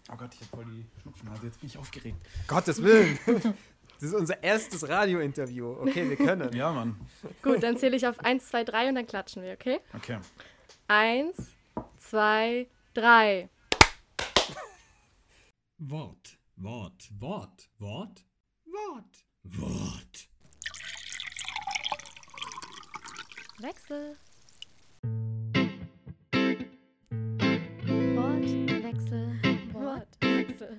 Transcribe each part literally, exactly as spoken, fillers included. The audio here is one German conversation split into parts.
Oh Gott, ich hab voll die Schnupfnase. Jetzt bin ich aufgeregt. Gottes Willen. Das ist unser erstes Radiointerview. Okay, wir können. Ja, Mann. Gut, dann zähle ich auf eins, zwei, drei und dann klatschen wir, okay? Okay. eins, zwei, drei. Wort, Wort, Wort, Wort, Wort, Wort. Wechsel. Wortwechsel. Wortwechsel.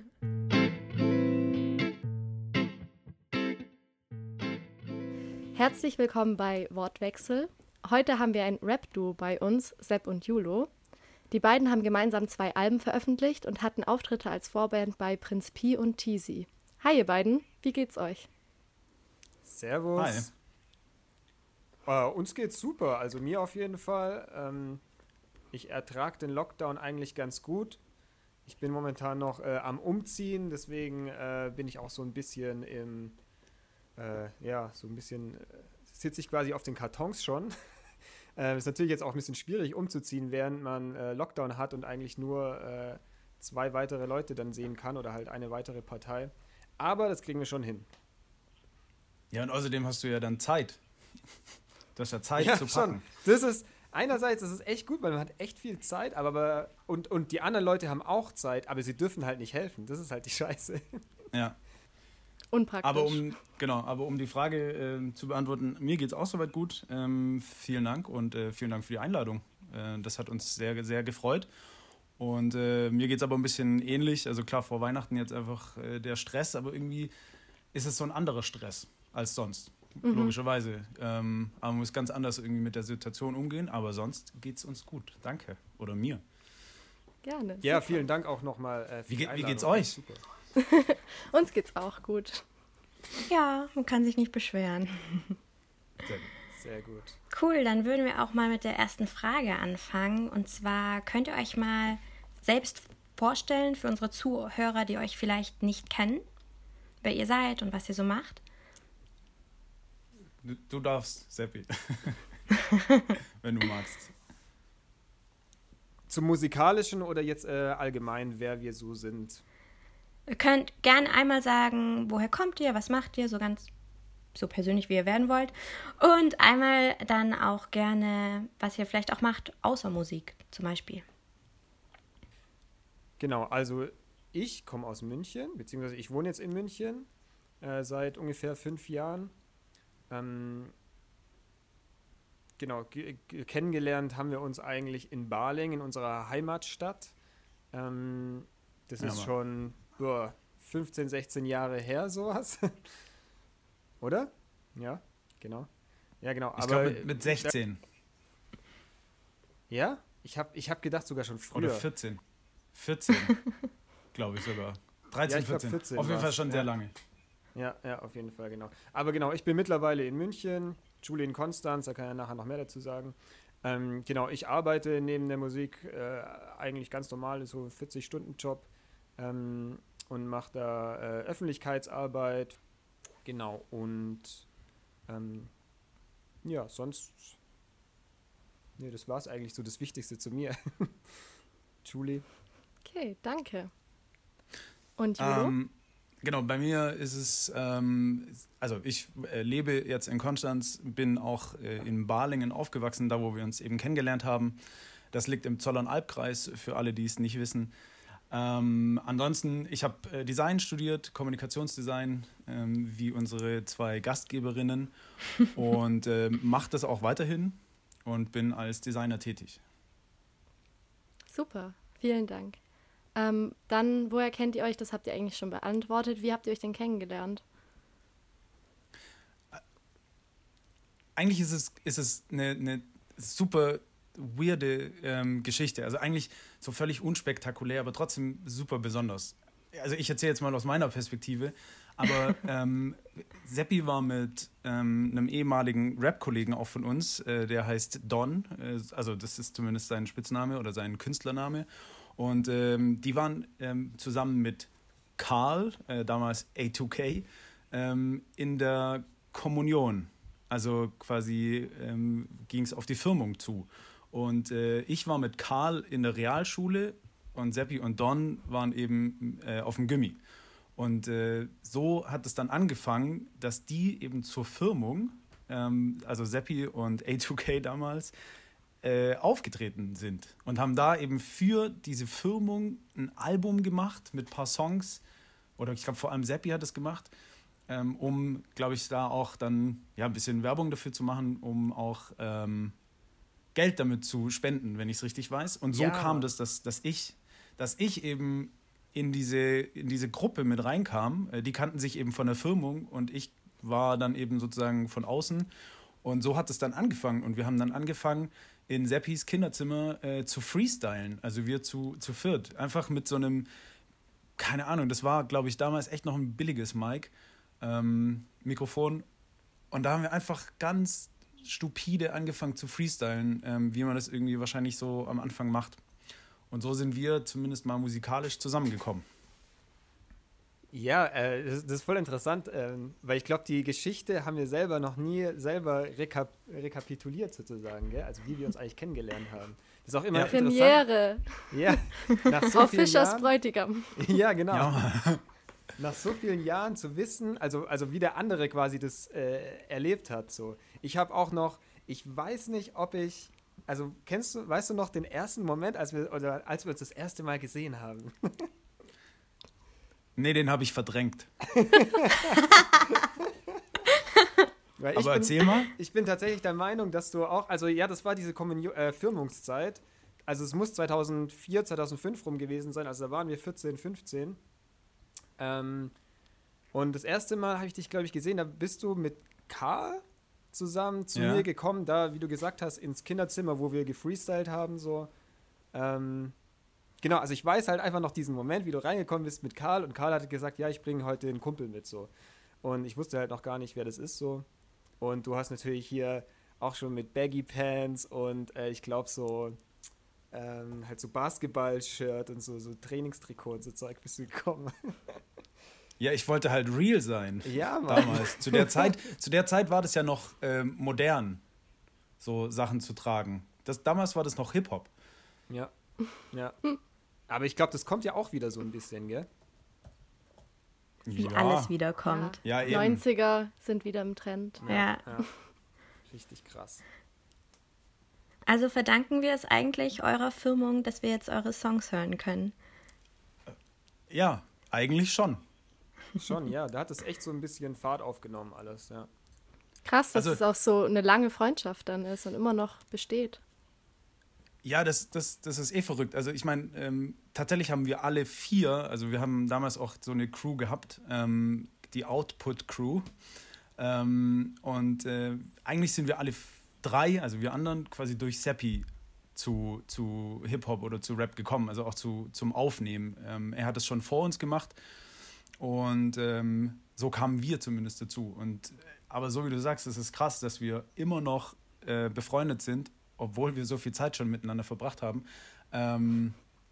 Herzlich willkommen bei Wortwechsel. Heute haben wir ein Rap-Duo bei uns, Sepp und Julo. Die beiden haben gemeinsam zwei Alben veröffentlicht und hatten Auftritte als Vorband bei Prinz Pi und Teasy. Hi ihr beiden, wie geht's euch? Servus. Hi. Uh, uns geht's super, also mir auf jeden Fall. Ähm, ich ertrage den Lockdown eigentlich ganz gut. Ich bin momentan noch äh, am Umziehen, deswegen äh, bin ich auch so ein bisschen im, äh, ja, so ein bisschen, äh, sitze ich quasi auf den Kartons schon. äh, ist natürlich jetzt auch ein bisschen schwierig umzuziehen, während man äh, Lockdown hat und eigentlich nur äh, zwei weitere Leute dann sehen kann oder halt eine weitere Partei. Aber das kriegen wir schon hin. Ja, und außerdem hast du ja dann Zeit. Du hast ja Zeit ja, zu packen. Schon. Das ist, einerseits ist es echt gut, weil man hat echt viel Zeit, aber und, und die anderen Leute haben auch Zeit, aber sie dürfen halt nicht helfen. Das ist halt die Scheiße. Ja. Unpraktisch. Aber um, genau, aber um die Frage äh, zu beantworten, mir geht's auch soweit gut. Ähm, vielen Dank und äh, vielen Dank für die Einladung. Äh, das hat uns sehr, sehr gefreut. Und äh, mir geht's aber ein bisschen ähnlich. Also klar, vor Weihnachten jetzt einfach äh, der Stress, aber irgendwie ist es so ein anderer Stress als sonst. Mhm. Logischerweise. Ähm, aber man muss ganz anders irgendwie mit der Situation umgehen, aber sonst geht's uns gut. Danke. Oder mir. Gerne. Ja, super. vielen Dank auch nochmal äh, für wie, die Einladung. Wie geht's euch? Super. Uns geht's auch gut. Ja, man kann sich nicht beschweren. Sehr gut. Sehr gut. Cool, dann würden wir auch mal mit der ersten Frage anfangen. Und zwar könnt ihr euch mal selbst vorstellen für unsere Zuhörer, die euch vielleicht nicht kennen, wer ihr seid und was ihr so macht? Du, du darfst, Seppi. Wenn du magst. Zum Musikalischen oder jetzt äh, allgemein, wer wir so sind? Ihr könnt gerne einmal sagen, woher kommt ihr, was macht ihr, so ganz so persönlich, wie ihr werden wollt. Und einmal dann auch gerne, was ihr vielleicht auch macht, außer Musik zum Beispiel. Genau, also ich komme aus München, beziehungsweise ich wohne jetzt in München äh, seit ungefähr fünf Jahren. Ähm, genau, g- g- kennengelernt haben wir uns eigentlich in Balingen, in unserer Heimatstadt. Ähm, das Ja, ist Mann. schon boah, fünfzehn, sechzehn Jahre her, sowas. Oder? Ja, genau. Ja, genau. Ich aber glaube mit, mit sechzehn. Ja? Ich habe ich hab gedacht sogar schon früher. Oder vierzehn. vierzehn, glaube ich sogar. dreizehn, Ja, ich glaub, vierzehn. vierzehn Auf jeden Fall war's, schon ja. sehr lange. Ja, ja, auf jeden Fall, genau. Aber genau, ich bin mittlerweile in München, Schule in Konstanz, da kann ich nachher noch mehr dazu sagen. Ähm, genau, ich arbeite neben der Musik äh, eigentlich ganz normal, so ein vierzig-Stunden-Job ähm, und mache da äh, Öffentlichkeitsarbeit. Genau, und ähm, ja, sonst, nee, das war es eigentlich so das Wichtigste zu mir. Julie. Okay, danke. Und Julo? Ähm, genau, bei mir ist es, ähm, also ich äh, lebe jetzt in Konstanz, bin auch äh, in Balingen aufgewachsen, da wo wir uns eben kennengelernt haben. Das liegt im Zollernalbkreis, für alle, die es nicht wissen. Ähm, ansonsten, ich habe äh, Design studiert, Kommunikationsdesign, ähm, wie unsere zwei Gastgeberinnen und äh, mache das auch weiterhin und bin als Designer tätig. Super, vielen Dank. Ähm, dann, woher kennt ihr euch? Das habt ihr eigentlich schon beantwortet. Wie habt ihr euch denn kennengelernt? Eigentlich ist es, ist es eine, eine super weirde ähm, Geschichte. Also eigentlich so völlig unspektakulär, aber trotzdem super besonders. Also ich erzähle jetzt mal aus meiner Perspektive, aber ähm, Seppi war mit ähm, einem ehemaligen Rap-Kollegen auch von uns, äh, der heißt Don, äh, also das ist zumindest sein Spitzname oder sein Künstlername. Und ähm, die waren ähm, zusammen mit Karl, äh, damals A zwei K, ähm, in der Kommunion. Also quasi ähm, ging es auf die Firmung zu. Und äh, ich war mit Karl in der Realschule und Seppi und Don waren eben äh, auf dem Gymi. Und äh, so hat es dann angefangen, dass die eben zur Firmung, ähm, also Seppi und A zwei K damals, äh, aufgetreten sind und haben da eben für diese Firmung ein Album gemacht mit ein paar Songs, oder ich glaube vor allem Seppi hat es gemacht, ähm, um, glaube ich, da auch dann ja, ein bisschen Werbung dafür zu machen, um auch ähm, Geld damit zu spenden, wenn ich es richtig weiß. Und so ja. kam das, dass, dass, ich, dass ich eben in diese, in diese Gruppe mit reinkam. Die kannten sich eben von der Firmung und ich war dann eben sozusagen von außen. Und so hat es dann angefangen. Und wir haben dann angefangen, in Seppis Kinderzimmer äh, zu freestylen. Also wir zu, zu viert. Einfach mit so einem, keine Ahnung, das war, glaube ich, damals echt noch ein billiges Mic, ähm, Mikrofon. Und da haben wir einfach ganz stupide angefangen zu freestylen, ähm, wie man das irgendwie wahrscheinlich so am Anfang macht. Und so sind wir zumindest mal musikalisch zusammengekommen. Ja, äh, das, das ist voll interessant, ähm, weil ich glaube, die Geschichte haben wir selber noch nie selber rekap- rekapituliert sozusagen, gell? Also wie wir uns eigentlich kennengelernt haben. Das ist auch immer ja. interessant. Premiere. Ja, nach so Auf vielen Fischers Jahren, Bräutigam. Ja, genau. Ja. Nach so vielen Jahren zu wissen, also, also wie der andere quasi das äh, erlebt hat. So. Ich habe auch noch, ich weiß nicht, ob ich, also kennst du, weißt du noch den ersten Moment, als wir, oder als wir uns das erste Mal gesehen haben? Nee, den habe ich verdrängt. Weil Aber ich bin, erzähl mal. Ich bin tatsächlich der Meinung, dass du auch, also ja, das war diese Kommunion, äh, Firmungszeit. Also es muss zweitausendvier, zweitausendfünf rum gewesen sein, also da waren wir vierzehn, fünfzehn. Ähm, und das erste Mal habe ich dich, glaube ich, gesehen, da bist du mit Karl zusammen zu Ja. mir gekommen, da, wie du gesagt hast, ins Kinderzimmer, wo wir gefreestylt haben, so. Ähm, genau, also ich weiß halt einfach noch diesen Moment, wie du reingekommen bist mit Karl und Karl hatte gesagt, ja, ich bringe heute den Kumpel mit, so. Und ich wusste halt noch gar nicht, wer das ist, so. Und du hast natürlich hier auch schon mit Baggy Pants und äh, ich glaube so ähm, halt so Basketball-Shirt und so, so Trainingstrikot und so Zeug bist du gekommen. Ja, ich wollte halt real sein. Ja, Mann. Damals. Zu der Zeit, zu der Zeit war das ja noch ähm, modern, so Sachen zu tragen. Das, damals war das noch Hip-Hop. Ja, ja. Aber ich glaube, das kommt ja auch wieder so ein bisschen, gell? Wie Ja. alles wiederkommt. Ja, eben. neunziger sind wieder im Trend. Ja. ja. Richtig krass. Also verdanken wir es eigentlich eurer Firmung, dass wir jetzt eure Songs hören können? Ja, eigentlich schon. Schon, ja. Da hat es echt so ein bisschen Fahrt aufgenommen alles, ja. Krass, dass Also- es auch so eine lange Freundschaft dann ist und immer noch besteht. Ja, das, das, das ist eh verrückt. Also ich meine, ähm, tatsächlich haben wir alle vier, also wir haben damals auch so eine Crew gehabt, ähm, die Output-Crew. Ähm, und äh, eigentlich sind wir alle f- drei, also wir anderen, quasi durch Seppi zu, zu Hip-Hop oder zu Rap gekommen, also auch zu, zum Aufnehmen. Ähm, er hat es schon vor uns gemacht und ähm, so kamen wir zumindest dazu. Und, aber so wie du sagst, es ist krass, dass wir immer noch äh, befreundet sind, obwohl wir so viel Zeit schon miteinander verbracht haben. Ähm,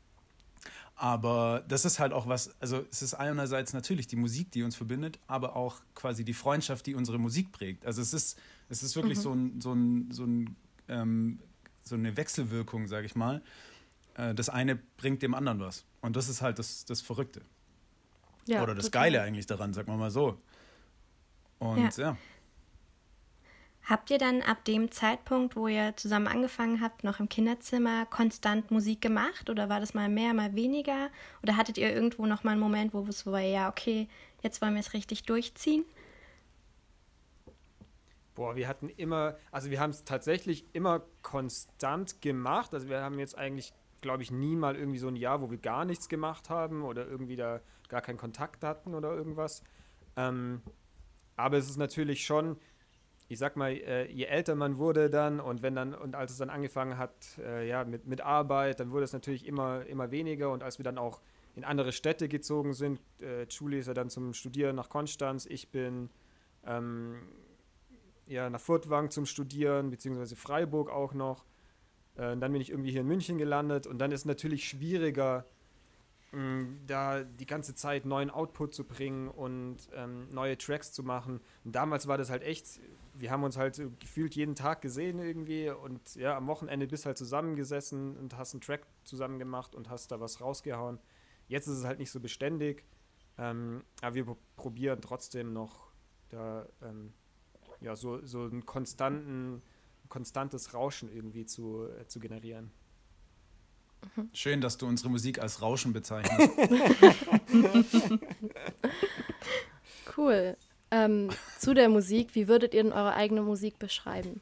aber das ist halt auch was, also es ist einerseits natürlich die Musik, die uns verbindet, aber auch quasi die Freundschaft, die unsere Musik prägt. Also es ist, es ist wirklich Mhm. so, ein, so, ein, so, ein, ähm, so eine Wechselwirkung, sage ich mal. Äh, das eine bringt dem anderen was. Und das ist halt das, das Verrückte. Ja, Oder das total. Geile eigentlich daran, sagen wir mal so. Und ja. Habt ihr dann ab dem Zeitpunkt, wo ihr zusammen angefangen habt, noch im Kinderzimmer konstant Musik gemacht? Oder war das mal mehr, mal weniger? Oder hattet ihr irgendwo noch mal einen Moment, wo es war, ja, okay, jetzt wollen wir es richtig durchziehen? Boah, wir hatten immer, also wir haben es tatsächlich immer konstant gemacht. Also wir haben jetzt eigentlich, glaube ich, nie mal irgendwie so ein Jahr, wo wir gar nichts gemacht haben oder irgendwie da gar keinen Kontakt hatten oder irgendwas. Ähm, aber es ist natürlich schon, ich sag mal, äh, je älter man wurde dann und wenn dann, und als es dann angefangen hat, äh, ja, mit, mit Arbeit, dann wurde es natürlich immer, immer weniger und als wir dann auch in andere Städte gezogen sind, äh, Julie ist ja dann zum Studieren nach Konstanz, ich bin ähm, ja, nach Furtwangen zum Studieren, beziehungsweise Freiburg auch noch. Äh, dann bin ich irgendwie hier in München gelandet und dann ist es natürlich schwieriger, da die ganze Zeit neuen Output zu bringen und ähm, neue Tracks zu machen. Und damals war das halt echt, wir haben uns halt gefühlt jeden Tag gesehen irgendwie und ja, am Wochenende bist halt zusammengesessen und hast einen Track zusammen gemacht und hast da was rausgehauen. Jetzt ist es halt nicht so beständig, ähm, aber wir p- probieren trotzdem noch da ähm, ja, so, so ein konstanten, konstantes Rauschen irgendwie zu, äh, zu generieren. Schön, dass du unsere Musik als Rauschen bezeichnest. Cool. Ähm, zu der Musik, wie würdet ihr denn eure eigene Musik beschreiben?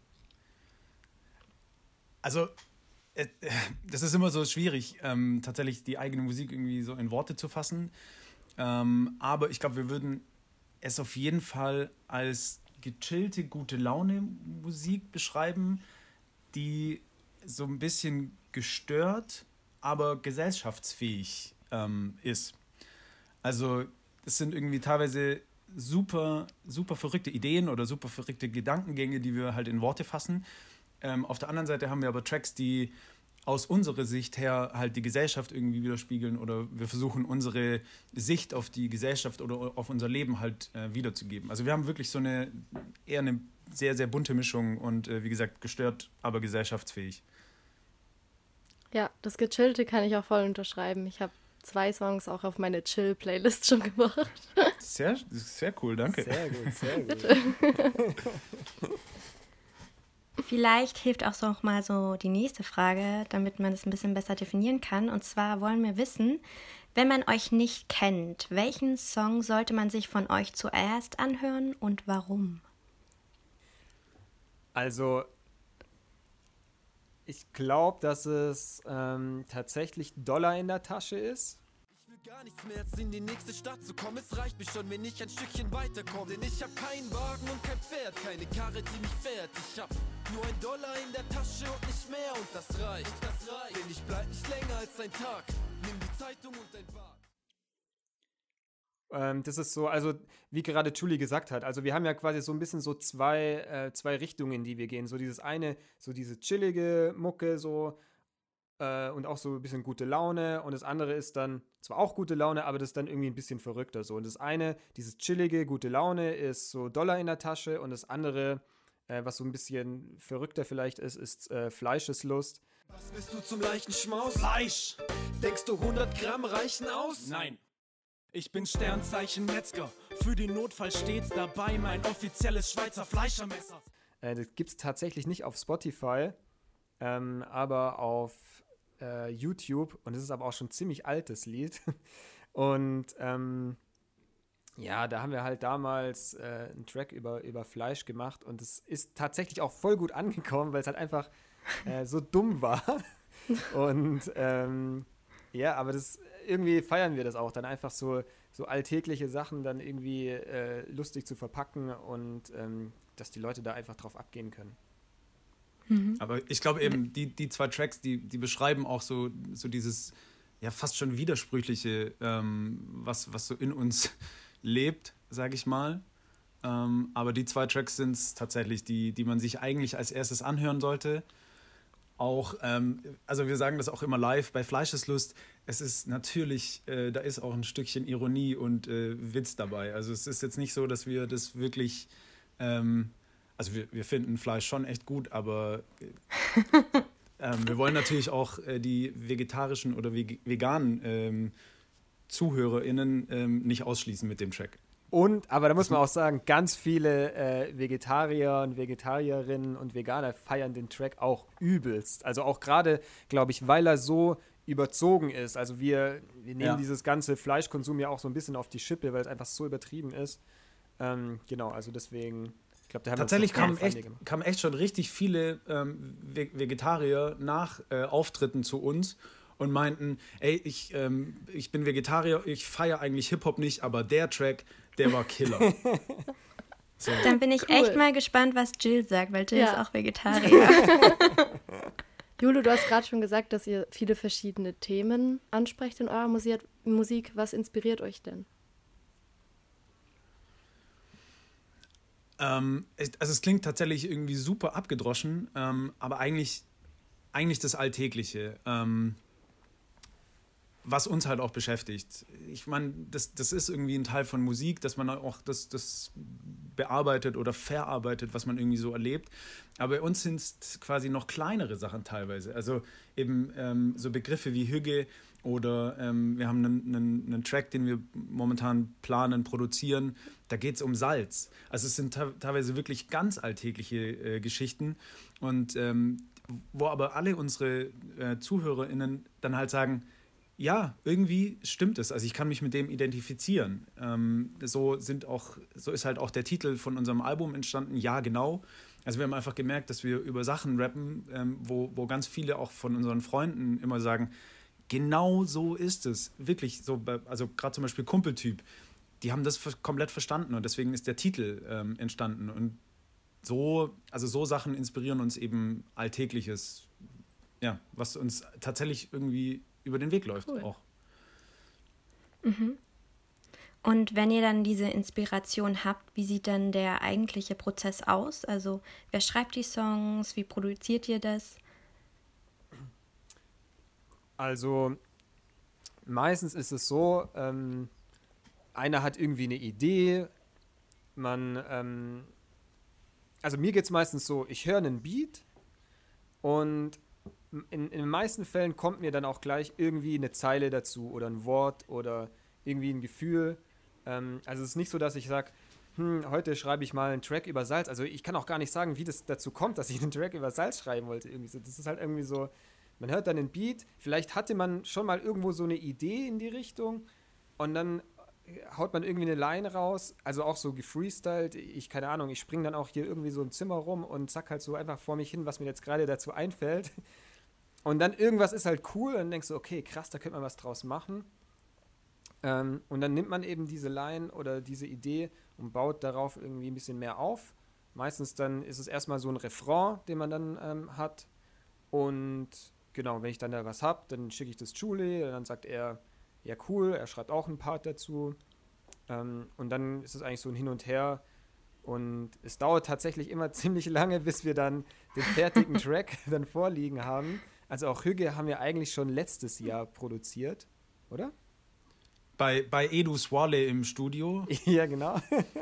Also, äh, das ist immer so schwierig, ähm, tatsächlich die eigene Musik irgendwie so in Worte zu fassen. Ähm, aber ich glaube, wir würden es auf jeden Fall als gechillte, gute Laune-Musik beschreiben, die so ein bisschen gestört, aber gesellschaftsfähig ähm, ist. Also es sind irgendwie teilweise super, super verrückte Ideen oder super verrückte Gedankengänge, die wir halt in Worte fassen. Ähm, auf der anderen Seite haben wir aber Tracks, die aus unserer Sicht her halt die Gesellschaft irgendwie widerspiegeln oder wir versuchen unsere Sicht auf die Gesellschaft oder auf unser Leben halt äh, wiederzugeben. Also wir haben wirklich so eine eher eine sehr, sehr bunte Mischung und äh, wie gesagt gestört, aber gesellschaftsfähig. Ja, das Gechillte kann ich auch voll unterschreiben. Ich habe zwei Songs auch auf meine Chill-Playlist schon gemacht. Sehr, sehr cool, danke. Sehr gut, sehr gut. Vielleicht hilft auch so noch mal so die nächste Frage, damit man es ein bisschen besser definieren kann. Und zwar wollen wir wissen, wenn man euch nicht kennt, welchen Song sollte man sich von euch zuerst anhören und warum? Also, ich glaube, dass es ähm, tatsächlich Dollar in der Tasche ist. Ich will gar nichts mehr, als in die nächste Stadt zu kommen. Es reicht mir schon, wenn ich ein Stückchen weiterkomme. Denn ich hab keinen Wagen und kein Pferd, keine Karre, die mich fährt. Ich hab nur ein Dollar in der Tasche und nicht mehr. Und das reicht, das reicht. Denn ich bleib nicht länger als ein Tag. Nimm die Zeitung und ein Bad. Ähm, das ist so, also wie gerade Julie gesagt hat, also wir haben ja quasi so ein bisschen so zwei, äh, zwei Richtungen, in die wir gehen. So dieses eine, so diese chillige Mucke so äh, und auch so ein bisschen gute Laune und das andere ist dann zwar auch gute Laune, aber das ist dann irgendwie ein bisschen verrückter so. Und das eine, dieses chillige, gute Laune ist so Dollar in der Tasche und das andere, äh, was so ein bisschen verrückter vielleicht ist, ist äh, Fleischeslust. Was bist du zum leichten Schmaus? Fleisch! Denkst du hundert Gramm reichen aus? Nein. Ich bin Sternzeichen Metzger, für den Notfall stets dabei, mein offizielles Schweizer Fleischermesser. Äh, das gibt es tatsächlich nicht auf Spotify, ähm, aber auf äh, YouTube und es ist aber auch schon ein ziemlich altes Lied. Und ähm, ja, da haben wir halt damals äh, einen Track über, über Fleisch gemacht und es ist tatsächlich auch voll gut angekommen, weil es halt einfach äh, so dumm war. Und ähm, ja, aber das irgendwie feiern wir das auch, dann einfach so, so alltägliche Sachen dann irgendwie äh, lustig zu verpacken und ähm, dass die Leute da einfach drauf abgehen können. Aber ich glaube eben, die, die zwei Tracks, die, die beschreiben auch so, so dieses ja fast schon widersprüchliche, ähm, was, was so in uns lebt, sage ich mal. Ähm, aber die zwei Tracks sind es tatsächlich, die, die man sich eigentlich als erstes anhören sollte. Auch, ähm, also wir sagen das auch immer live bei Fleischeslust, es ist natürlich, äh, da ist auch ein Stückchen Ironie und äh, Witz dabei. Also es ist jetzt nicht so, dass wir das wirklich, ähm, also wir, wir finden Fleisch schon echt gut, aber äh, ähm, wir wollen natürlich auch äh, die vegetarischen oder veg- veganen ähm, ZuhörerInnen ähm, nicht ausschließen mit dem Track. Und, aber da muss man auch sagen, ganz viele äh, Vegetarier und Vegetarierinnen und Veganer feiern den Track auch übelst. Also auch gerade, glaube ich, weil er so überzogen ist. Also wir, wir nehmen Ja. dieses ganze Fleischkonsum ja auch so ein bisschen auf die Schippe, weil es einfach so übertrieben ist. Ähm, genau, also deswegen, ich glaube, da haben Tatsächlich wir uns kamen noch Feinde echt, gemacht. kamen echt schon richtig viele ähm, Ve- Vegetarier nach äh, Auftritten zu uns und meinten, ey, ich, ähm, ich bin Vegetarier, ich feiere eigentlich Hip-Hop nicht, aber der Track, der war Killer. So. Dann bin ich Cool. echt mal gespannt, was Jill sagt, weil Jill Ja. ist auch Vegetarier. Julu, du hast gerade schon gesagt, dass ihr viele verschiedene Themen ansprecht in eurer Musik. Musik. Was inspiriert euch denn? Ähm, es- also es klingt tatsächlich irgendwie super abgedroschen, ähm, aber eigentlich, eigentlich das Alltägliche. Ähm, was uns halt auch beschäftigt. Ich meine, das, das ist irgendwie ein Teil von Musik, dass man auch das, das bearbeitet oder verarbeitet, was man irgendwie so erlebt. Aber bei uns sind es quasi noch kleinere Sachen teilweise. Also eben ähm, so Begriffe wie Hüge oder ähm, wir haben einen, einen, einen Track, den wir momentan planen, produzieren. Da geht es um Salz. Also es sind te- teilweise wirklich ganz alltägliche äh, Geschichten und ähm, wo aber alle unsere äh, ZuhörerInnen dann halt sagen, ja, irgendwie stimmt es. Also ich kann mich mit dem identifizieren. Ähm, so sind auch, so ist halt auch der Titel von unserem Album entstanden, Ja, genau. Also wir haben einfach gemerkt, dass wir über Sachen rappen, ähm, wo, wo ganz viele auch von unseren Freunden immer sagen, genau so ist es. Wirklich, so, also gerade zum Beispiel Kumpeltyp, die haben das komplett verstanden und deswegen ist der Titel ähm, entstanden. Und so, also so Sachen inspirieren uns eben Alltägliches, ja, was uns tatsächlich irgendwie über den Weg läuft. Cool. Auch. Mhm. Und wenn ihr dann diese Inspiration habt, wie sieht dann der eigentliche Prozess aus? Also wer schreibt die Songs, wie produziert ihr das? Also meistens ist es so, ähm, einer hat irgendwie eine Idee, man, ähm, also mir geht es meistens so, ich höre einen Beat und in, in den meisten Fällen kommt mir dann auch gleich irgendwie eine Zeile dazu oder ein Wort oder irgendwie ein Gefühl. Ähm, also es ist nicht so, dass ich sage, hm, heute schreibe ich mal einen Track über Salz. Also ich kann auch gar nicht sagen, wie das dazu kommt, dass ich einen Track über Salz schreiben wollte. Irgendwie so. Das ist halt irgendwie so, man hört dann den Beat, vielleicht hatte man schon mal irgendwo so eine Idee in die Richtung und dann haut man irgendwie eine Line raus, also auch so gefreestylt, ich, keine Ahnung, ich springe dann auch hier irgendwie so im Zimmer rum und zack halt so einfach vor mich hin, was mir jetzt gerade dazu einfällt. Und dann irgendwas ist halt cool und dann denkst du, okay, krass, da könnte man was draus machen. Ähm, und dann nimmt man eben diese Line oder diese Idee und baut darauf irgendwie ein bisschen mehr auf. Meistens dann ist es erstmal so ein Refrain, den man dann ähm, hat. Und genau, wenn ich dann da was habe, dann schicke ich das Julie und dann sagt er, ja cool, er schreibt auch einen Part dazu. Ähm, und dann ist es eigentlich so ein Hin und Her. Und es dauert tatsächlich immer ziemlich lange, bis wir dann den fertigen Track dann vorliegen haben. Also auch Hüge haben wir eigentlich schon letztes Jahr produziert, oder? Bei, bei Edu Swale im Studio. Ja, genau.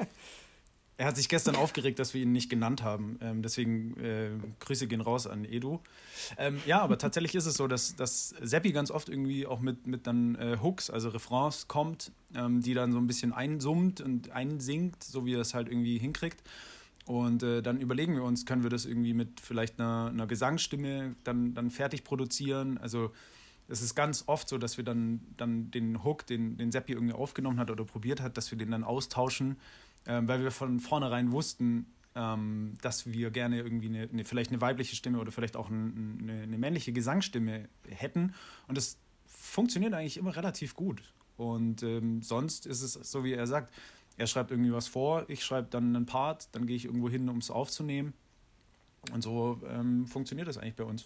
Er hat sich gestern aufgeregt, dass wir ihn nicht genannt haben. Ähm, deswegen äh, Grüße gehen raus an Edu. Ähm, ja, aber tatsächlich ist es so, dass, dass Seppi ganz oft irgendwie auch mit, mit dann äh, Hooks, also Refrains kommt, ähm, die dann so ein bisschen einsummt und einsingt, so wie er es halt irgendwie hinkriegt. Und äh, dann überlegen wir uns, können wir das irgendwie mit vielleicht einer, einer Gesangsstimme dann, dann fertig produzieren. Also es ist ganz oft so, dass wir dann, dann den Hook, den, den Seppi irgendwie aufgenommen hat oder probiert hat, dass wir den dann austauschen, ähm, weil wir von vornherein wussten, ähm, dass wir gerne irgendwie eine, eine, vielleicht eine weibliche Stimme oder vielleicht auch ein, eine, eine männliche Gesangsstimme hätten. Und das funktioniert eigentlich immer relativ gut. Und ähm, sonst ist es so, wie er sagt, er schreibt irgendwie was vor, ich schreibe dann einen Part, dann gehe ich irgendwo hin, um es aufzunehmen. Und so ähm, funktioniert das eigentlich bei uns.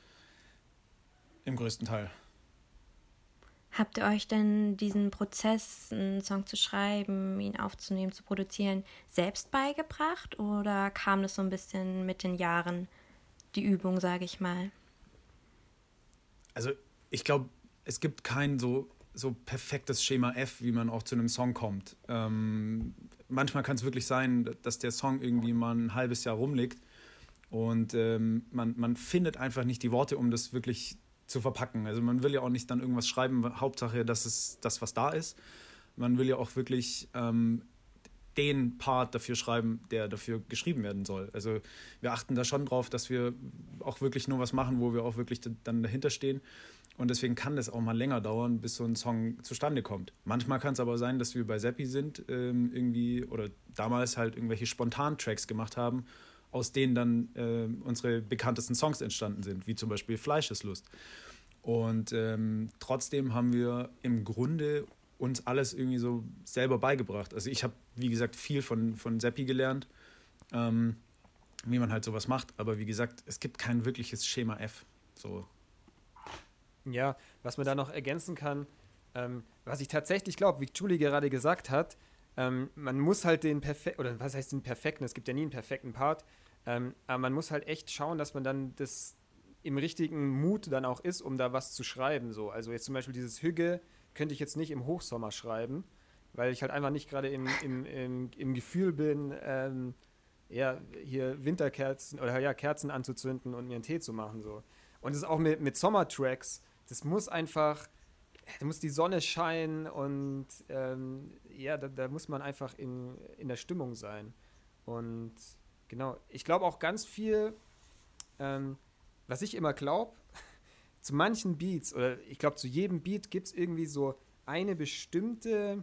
Im größten Teil. Habt ihr euch denn diesen Prozess, einen Song zu schreiben, ihn aufzunehmen, zu produzieren, selbst beigebracht? Oder kam das so ein bisschen mit den Jahren, die Übung, sage ich mal? Also ich glaube, es gibt kein so, so perfektes Schema F, wie man auch zu einem Song kommt. Ähm, manchmal kann es wirklich sein, dass der Song irgendwie mal ein halbes Jahr rumliegt und ähm, man, man findet einfach nicht die Worte, um das wirklich zu verpacken. Also man will ja auch nicht dann irgendwas schreiben, Hauptsache, das ist das, was da ist. Man will ja auch wirklich ähm, den Part dafür schreiben, der dafür geschrieben werden soll. Also wir achten da schon drauf, dass wir auch wirklich nur was machen, wo wir auch wirklich dann dahinter stehen. Und deswegen kann das auch mal länger dauern, bis so ein Song zustande kommt. Manchmal kann es aber sein, dass wir bei Seppi sind, ähm, irgendwie, oder damals halt irgendwelche Spontan-Tracks gemacht haben, aus denen dann äh, unsere bekanntesten Songs entstanden sind, wie zum Beispiel Fleischeslust. Und ähm, trotzdem haben wir im Grunde uns alles irgendwie so selber beigebracht. Also ich habe, wie gesagt, viel von, von Seppi gelernt, ähm, wie man halt sowas macht. Aber wie gesagt, es gibt kein wirkliches Schema F. So. Ja, was man da noch ergänzen kann, ähm, was ich tatsächlich glaube, wie Julie gerade gesagt hat, ähm, man muss halt den perfekten, oder was heißt den perfekten, es gibt ja nie einen perfekten Part, ähm, aber man muss halt echt schauen, dass man dann das im richtigen Mut dann auch ist, um da was zu schreiben. So. Also jetzt zum Beispiel dieses Hügge könnte ich jetzt nicht im Hochsommer schreiben, weil ich halt einfach nicht gerade im, im, im, im Gefühl bin, ähm, ja, hier Winterkerzen oder ja, Kerzen anzuzünden und mir einen Tee zu machen. So. Und es ist auch mit, mit Sommertracks, das muss einfach, da muss die Sonne scheinen und ähm, ja, da, da muss man einfach in, in der Stimmung sein. Und genau, ich glaube auch ganz viel, ähm, was ich immer glaube, zu manchen Beats, oder ich glaube zu jedem Beat gibt es irgendwie so eine bestimmte,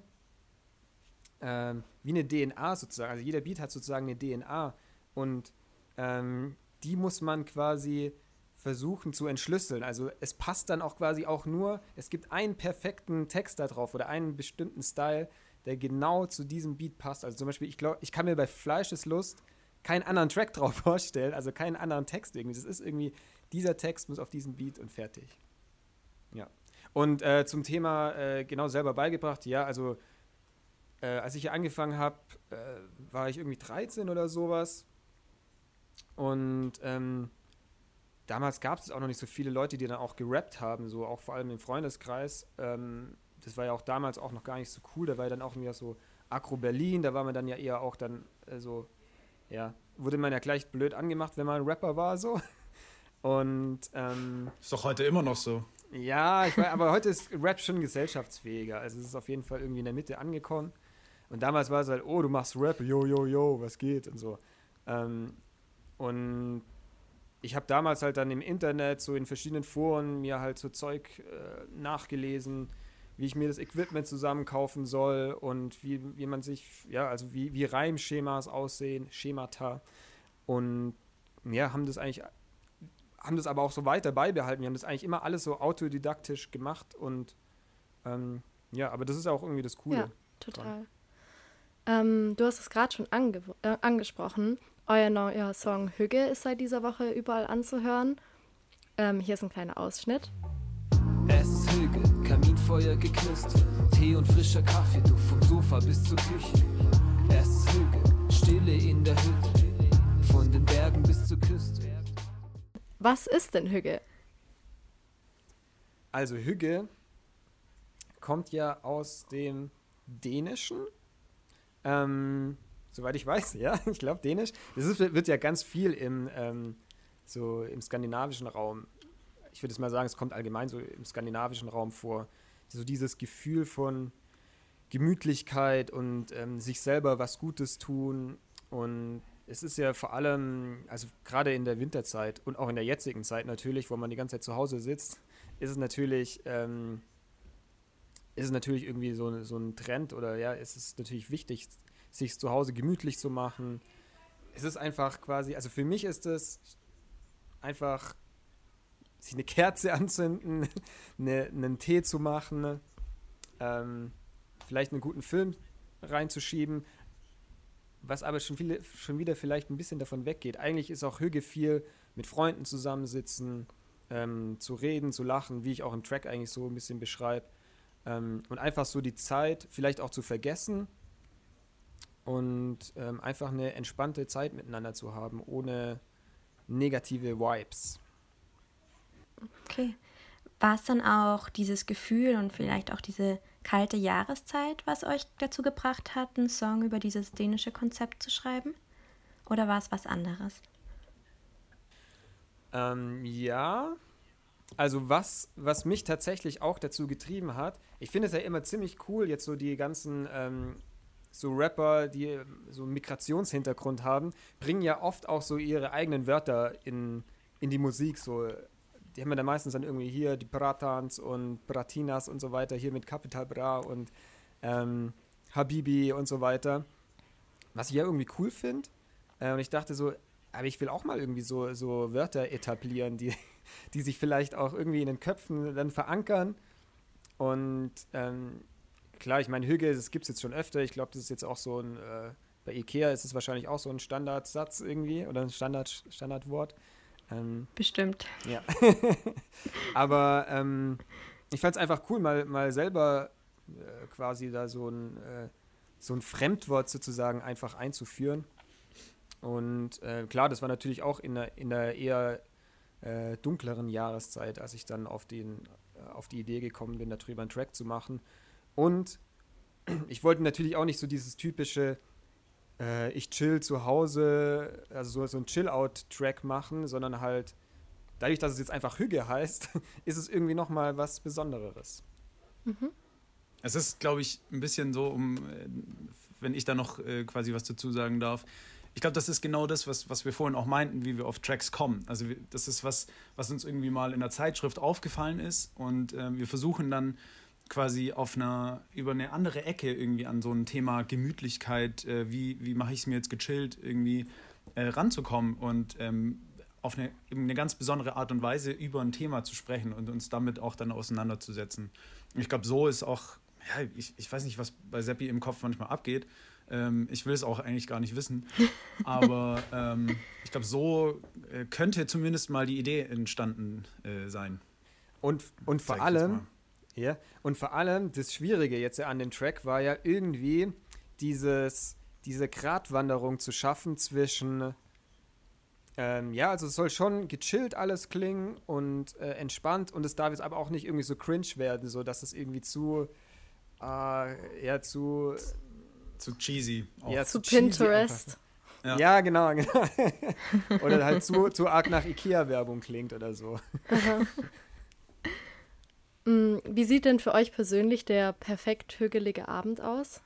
ähm, wie eine D N A sozusagen, also jeder Beat hat sozusagen eine D N A und ähm, die muss man quasi versuchen zu entschlüsseln. Also es passt dann auch quasi auch nur, es gibt einen perfekten Text da drauf oder einen bestimmten Style, der genau zu diesem Beat passt. Also zum Beispiel, ich glaube, ich kann mir bei Fleischeslust keinen anderen Track drauf vorstellen, also keinen anderen Text irgendwie. Das ist irgendwie, dieser Text muss auf diesen Beat und fertig. Ja. Und äh, zum Thema äh, genau selber beigebracht, ja, also äh, als ich hier angefangen habe, äh, war ich irgendwie dreizehn oder sowas. Und ähm, damals gab es auch noch nicht so viele Leute, die dann auch gerappt haben, so auch vor allem im Freundeskreis. Ähm, das war ja auch damals auch noch gar nicht so cool. Da war ja dann auch wieder so Agro Berlin, da war man dann ja eher auch dann äh, so, ja, wurde man ja gleich blöd angemacht, wenn man ein Rapper war, so. Und, ähm, ist doch heute immer noch so. Ja, ich weiß, aber heute ist Rap schon gesellschaftsfähiger. Also es ist auf jeden Fall irgendwie in der Mitte angekommen. Und damals war es halt, oh, du machst Rap, yo, yo, yo, was geht und so. Ähm, und ich habe damals halt dann im Internet, so in verschiedenen Foren, mir halt so Zeug äh, nachgelesen, wie ich mir das Equipment zusammenkaufen soll und wie, wie man sich, ja, also wie, wie Reimschemas aussehen, Schemata. Und ja, haben das eigentlich, haben das aber auch so weiter beibehalten. Wir haben das eigentlich immer alles so autodidaktisch gemacht und ähm, ja, aber das ist auch irgendwie das Coole. Ja, total. Ähm, du hast es gerade schon ange- äh, angesprochen. Euer neuer Song Hügge ist seit dieser Woche überall anzuhören. Ähm, hier ist ein kleiner Ausschnitt. Es ist Hügge, Kaminfeuer geknistert, Tee und frischer Kaffee, du vom Sofa bis zur Küche. Es ist Hügge, Stille in der Hütte, von den Bergen bis zur Küste. Was ist denn Hügge? Also Hügge kommt ja aus dem Dänischen. Ähm, soweit ich weiß, ja, ich glaube Dänisch. Das ist, wird ja ganz viel im, ähm, so im skandinavischen Raum, ich würde es mal sagen, es kommt allgemein so im skandinavischen Raum vor, so dieses Gefühl von Gemütlichkeit und ähm, sich selber was Gutes tun. Und es ist ja vor allem, also gerade in der Winterzeit und auch in der jetzigen Zeit natürlich, wo man die ganze Zeit zu Hause sitzt, ist es natürlich, ähm, ist es natürlich irgendwie so, so ein Trend oder ja, es ist natürlich wichtig, sich zu Hause gemütlich zu machen. Es ist einfach quasi, also für mich ist es einfach, sich eine Kerze anzünden, eine, einen Tee zu machen, ähm, vielleicht einen guten Film reinzuschieben, was aber schon, viele, schon wieder vielleicht ein bisschen davon weggeht. Eigentlich ist auch Hügge viel mit Freunden zusammensitzen, ähm, zu reden, zu lachen, wie ich auch im Track eigentlich so ein bisschen beschreibe. Ähm, und einfach so die Zeit vielleicht auch zu vergessen und ähm, einfach eine entspannte Zeit miteinander zu haben, ohne negative Vibes. Okay. War es dann auch dieses Gefühl und vielleicht auch diese kalte Jahreszeit, was euch dazu gebracht hat, einen Song über dieses dänische Konzept zu schreiben? Oder war es was anderes? Ähm, ja, also was, was mich tatsächlich auch dazu getrieben hat, ich finde es ja immer ziemlich cool, jetzt so die ganzen ähm, so Rapper, die so einen Migrationshintergrund haben, bringen ja oft auch so ihre eigenen Wörter in, in die Musik, so. Die haben ja dann meistens dann irgendwie hier die Bratans und Bratinas und so weiter, hier mit Capital Bra und ähm, Habibi und so weiter. Was ich ja irgendwie cool finde. Äh, und ich dachte so, aber ich will auch mal irgendwie so, so Wörter etablieren, die, die sich vielleicht auch irgendwie in den Köpfen dann verankern. Und ähm, klar, ich meine, Hügge, das gibt es jetzt schon öfter. Ich glaube, das ist jetzt auch so ein, äh, bei Ikea ist es wahrscheinlich auch so ein Standardsatz irgendwie oder ein Standard, Standardwort. Ähm, Bestimmt. Ja. Aber ähm, ich fand es einfach cool, mal, mal selber äh, quasi da so ein, äh, so ein Fremdwort sozusagen einfach einzuführen. Und äh, klar, das war natürlich auch in der, in der eher äh, dunkleren Jahreszeit, als ich dann auf, den, äh, auf die Idee gekommen bin, darüber einen Track zu machen. Und ich wollte natürlich auch nicht so dieses typische äh, ich chill zu Hause, also so, so ein Chill-Out-Track machen, sondern halt dadurch, dass es jetzt einfach Hügge heißt, ist es irgendwie nochmal was Besonderes. Mhm. Es ist, glaube ich, ein bisschen so, um, wenn ich da noch äh, quasi was dazu sagen darf. Ich glaube, das ist genau das, was, was wir vorhin auch meinten, wie wir auf Tracks kommen. Also wir, das ist was, was uns irgendwie mal in der Zeitschrift aufgefallen ist und äh, wir versuchen dann quasi auf einer, über eine andere Ecke irgendwie an so ein Thema Gemütlichkeit, äh, wie, wie mache ich es mir jetzt gechillt, irgendwie äh, ranzukommen und ähm, auf eine, eben eine ganz besondere Art und Weise über ein Thema zu sprechen und uns damit auch dann auseinanderzusetzen. Und ich glaube, so ist auch, ja, ich, ich weiß nicht, was bei Seppi im Kopf manchmal abgeht. Ähm, ich will es auch eigentlich gar nicht wissen. Aber ähm, ich glaube, so äh, könnte zumindest mal die Idee entstanden äh, sein. Und, und vor allem, ja, und vor allem das Schwierige jetzt an dem Track war ja irgendwie dieses, diese Gratwanderung zu schaffen zwischen Ähm, ja, also es soll schon gechillt alles klingen und äh, entspannt und es darf jetzt aber auch nicht irgendwie so cringe werden, so dass es irgendwie zu äh, eher zu zu cheesy. Ja, zu, zu cheesy Pinterest. Ja. ja, genau, genau. Oder halt zu, zu arg nach Ikea-Werbung klingt oder so. Wie sieht denn für euch persönlich der perfekt hügelige Abend aus?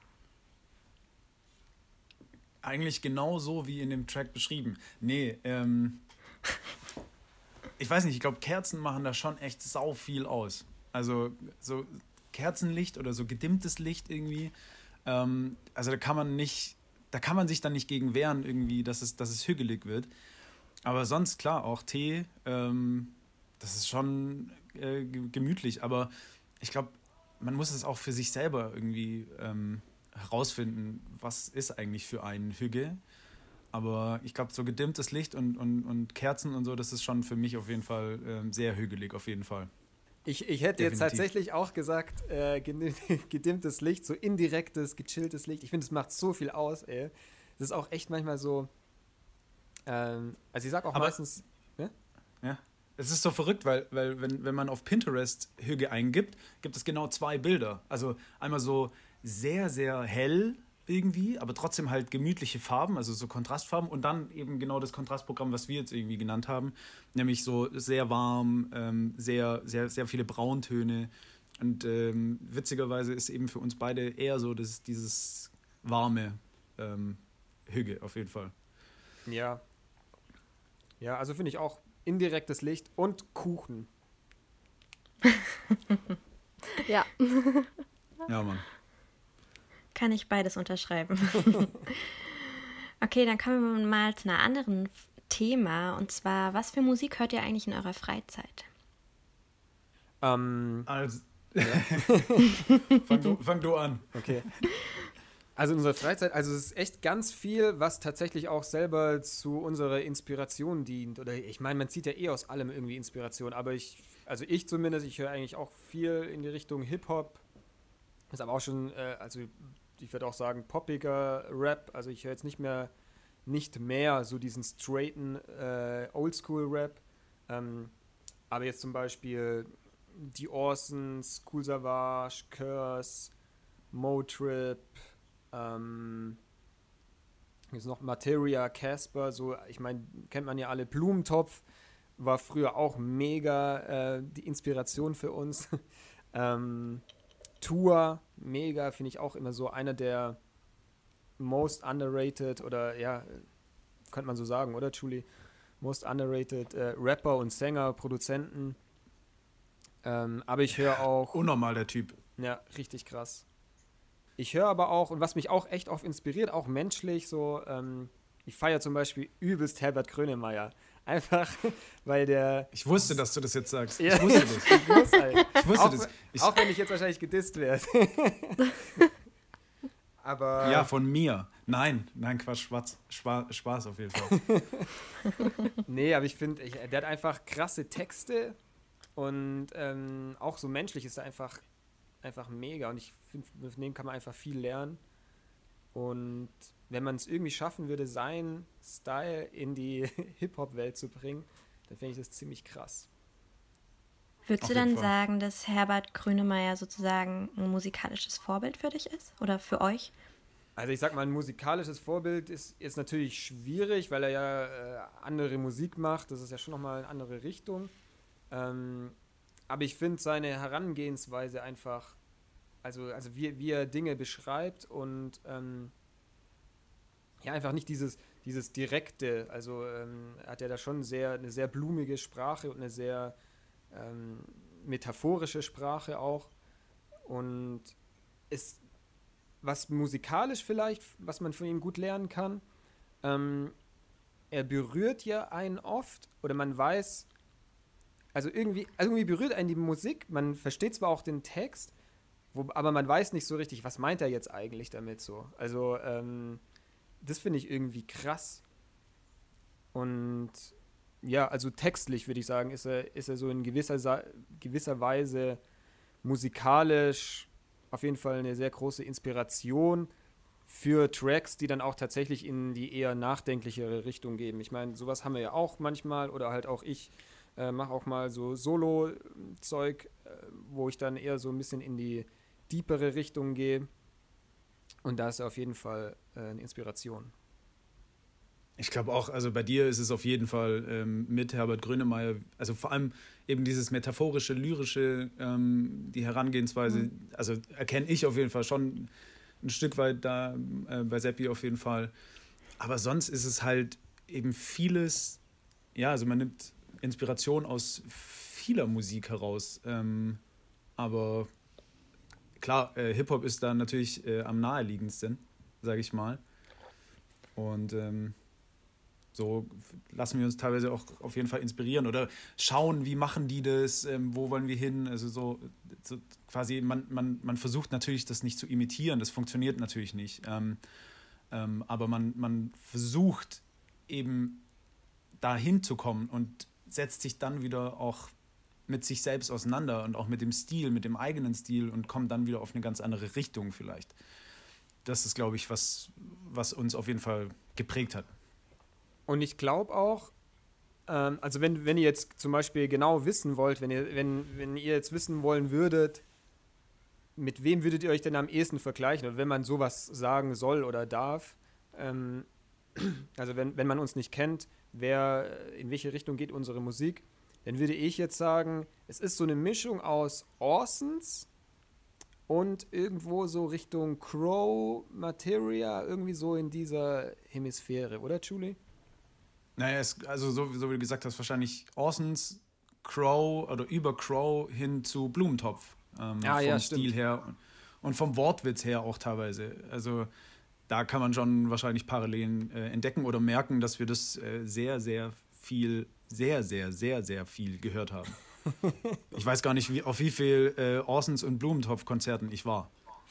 Eigentlich genau so wie in dem Track beschrieben. Nee, ähm, ich weiß nicht, ich glaube, Kerzen machen da schon echt sau viel aus. Also so Kerzenlicht oder so gedimmtes Licht irgendwie, ähm, also da kann man nicht, da kann man sich dann nicht gegen wehren irgendwie, dass es, dass es hügelig wird. Aber sonst, klar, auch Tee, ähm, das ist schon äh, gemütlich, aber ich glaube, man muss es auch für sich selber irgendwie ähm, herausfinden, was ist eigentlich für einen Hügge. Aber ich glaube, so gedimmtes Licht und, und, und Kerzen und so, das ist schon für mich auf jeden Fall ähm, sehr hügelig, auf jeden Fall. Ich, ich hätte Definitiv. jetzt tatsächlich auch gesagt, äh, gedimmtes Licht, so indirektes, gechilltes Licht. Ich finde, es macht so viel aus, ey. Das ist auch echt manchmal so, ähm, also ich sag auch Aber, meistens, ja? Ja. Es ist so verrückt, weil, weil wenn, wenn man auf Pinterest Hügge eingibt, gibt es genau zwei Bilder. Also einmal so sehr, sehr hell irgendwie, aber trotzdem halt gemütliche Farben, also so Kontrastfarben und dann eben genau das Kontrastprogramm, was wir jetzt irgendwie genannt haben, nämlich so sehr warm, ähm, sehr, sehr, sehr viele Brauntöne und ähm, witzigerweise ist eben für uns beide eher so das, dieses warme ähm, Hügge auf jeden Fall. Ja. Ja, also finde ich auch indirektes Licht und Kuchen. Ja. Ja, Mann. Kann ich beides unterschreiben. Okay, dann kommen wir mal zu einer anderen Thema. Und zwar, was für Musik hört ihr eigentlich in eurer Freizeit? Ähm, also, ja. fang, du, fang du an. Okay. Also in unserer Freizeit, also es ist echt ganz viel, was tatsächlich auch selber zu unserer Inspiration dient. Oder ich meine, man zieht ja eh aus allem irgendwie Inspiration. Aber ich, also ich zumindest, ich höre eigentlich auch viel in die Richtung Hip-Hop. Ist aber auch schon, äh, also ich würde auch sagen, poppiger Rap. Also ich höre jetzt nicht mehr, nicht mehr so diesen straighten äh, Oldschool-Rap. Ähm, aber jetzt zum Beispiel die Orsons, Cool Savage, Curse, Motrip, ähm, jetzt noch Materia, Casper, so, ich meine, kennt man ja alle. Blumentopf war früher auch mega äh, die Inspiration für uns. ähm, Tour, mega, finde ich auch immer so einer der most underrated oder ja, könnte man so sagen, oder Julie? Most underrated äh, Rapper und Sänger, Produzenten. Ähm, aber ich höre auch... Unnormal, der Typ. Ja, richtig krass. Ich höre aber auch, und was mich auch echt oft inspiriert, auch menschlich, so, ähm, ich feiere zum Beispiel übelst Herbert Grönemeyer. Einfach, weil der... Ich wusste, dass du das jetzt sagst. Ja. Ich wusste das. Ich, muss halt. ich wusste auch, das. Ich auch wenn ich jetzt wahrscheinlich gedisst werde. Aber... Ja, von mir. Nein, nein, Quatsch, Spaß, Spaß, Spaß auf jeden Fall. Nee, aber ich finde, der hat einfach krasse Texte und ähm, auch so menschlich ist er einfach, einfach mega. Und ich finde, von dem kann man einfach viel lernen. Und wenn man es irgendwie schaffen würde, seinen Style in die Hip-Hop-Welt zu bringen, dann fände ich das ziemlich krass. Würdest du dann sagen, dass Herbert Grönemeyer sozusagen ein musikalisches Vorbild für dich ist oder für euch? Also ich sag mal, ein musikalisches Vorbild ist, ist natürlich schwierig, weil er ja äh, andere Musik macht. Das ist ja schon nochmal eine andere Richtung. Ähm, aber ich finde seine Herangehensweise einfach, also, also wie, wie er Dinge beschreibt und ähm, ja, einfach nicht dieses, dieses Direkte. Also ähm, hat er da schon sehr, eine sehr blumige Sprache und eine sehr ähm, metaphorische Sprache auch. Und ist was musikalisch vielleicht, was man von ihm gut lernen kann, ähm, er berührt ja einen oft, oder man weiß, also irgendwie, also irgendwie berührt einen die Musik, man versteht zwar auch den Text, wo, aber man weiß nicht so richtig, was meint er jetzt eigentlich damit so. Also ähm, das finde ich irgendwie krass. Und ja, also textlich würde ich sagen, ist er, ist er so in gewisser, gewisser Weise musikalisch auf jeden Fall eine sehr große Inspiration für Tracks, die dann auch tatsächlich in die eher nachdenklichere Richtung gehen. Ich meine, sowas haben wir ja auch manchmal, oder halt auch ich äh, mache auch mal so Solo-Zeug, äh, wo ich dann eher so ein bisschen in die deepere Richtung gehe. Und da ist er auf jeden Fall äh, eine Inspiration. Ich glaube auch, also bei dir ist es auf jeden Fall ähm, mit Herbert Grönemeyer, also vor allem eben dieses metaphorische, lyrische, ähm, die Herangehensweise, mhm. also erkenne ich auf jeden Fall schon ein Stück weit da äh, bei Seppi auf jeden Fall. Aber sonst ist es halt eben vieles, ja, also man nimmt Inspiration aus vieler Musik heraus. Ähm, aber klar, äh, Hip-Hop ist da natürlich äh, am naheliegendsten, sage ich mal. Und ähm, so lassen wir uns teilweise auch auf jeden Fall inspirieren oder schauen, wie machen die das, ähm, wo wollen wir hin. Also so, so quasi, man, man, man versucht natürlich, das nicht zu imitieren, das funktioniert natürlich nicht. Ähm, ähm, aber man, man versucht eben dahin zu kommen und setzt sich dann wieder auch mit sich selbst auseinander und auch mit dem Stil, mit dem eigenen Stil und kommt dann wieder auf eine ganz andere Richtung vielleicht. Das ist, glaube ich, was, was uns auf jeden Fall geprägt hat. Und ich glaube auch, ähm, also wenn, wenn ihr jetzt zum Beispiel genau wissen wollt, wenn ihr, wenn, wenn ihr jetzt wissen wollen würdet, mit wem würdet ihr euch denn am ehesten vergleichen? Oder wenn man sowas sagen soll oder darf, ähm, also wenn, wenn man uns nicht kennt, wer, in welche Richtung geht unsere Musik, dann würde ich jetzt sagen, es ist so eine Mischung aus Orsons und irgendwo so Richtung Crow, Materia, irgendwie so in dieser Hemisphäre, oder Julie? Naja, es, also so, so wie du gesagt hast, wahrscheinlich Orsons, Crow oder über Crow hin zu Blumentopf. Ähm, ah, vom ja, Stil stimmt. her und, und vom Wortwitz her auch teilweise. Also da kann man schon wahrscheinlich Parallelen äh, entdecken oder merken, dass wir das äh, sehr, sehr viel, sehr, sehr, sehr, sehr viel gehört haben. Ich weiß gar nicht, wie, auf wie viel äh, Orsons und Blumentopf-Konzerten ich war.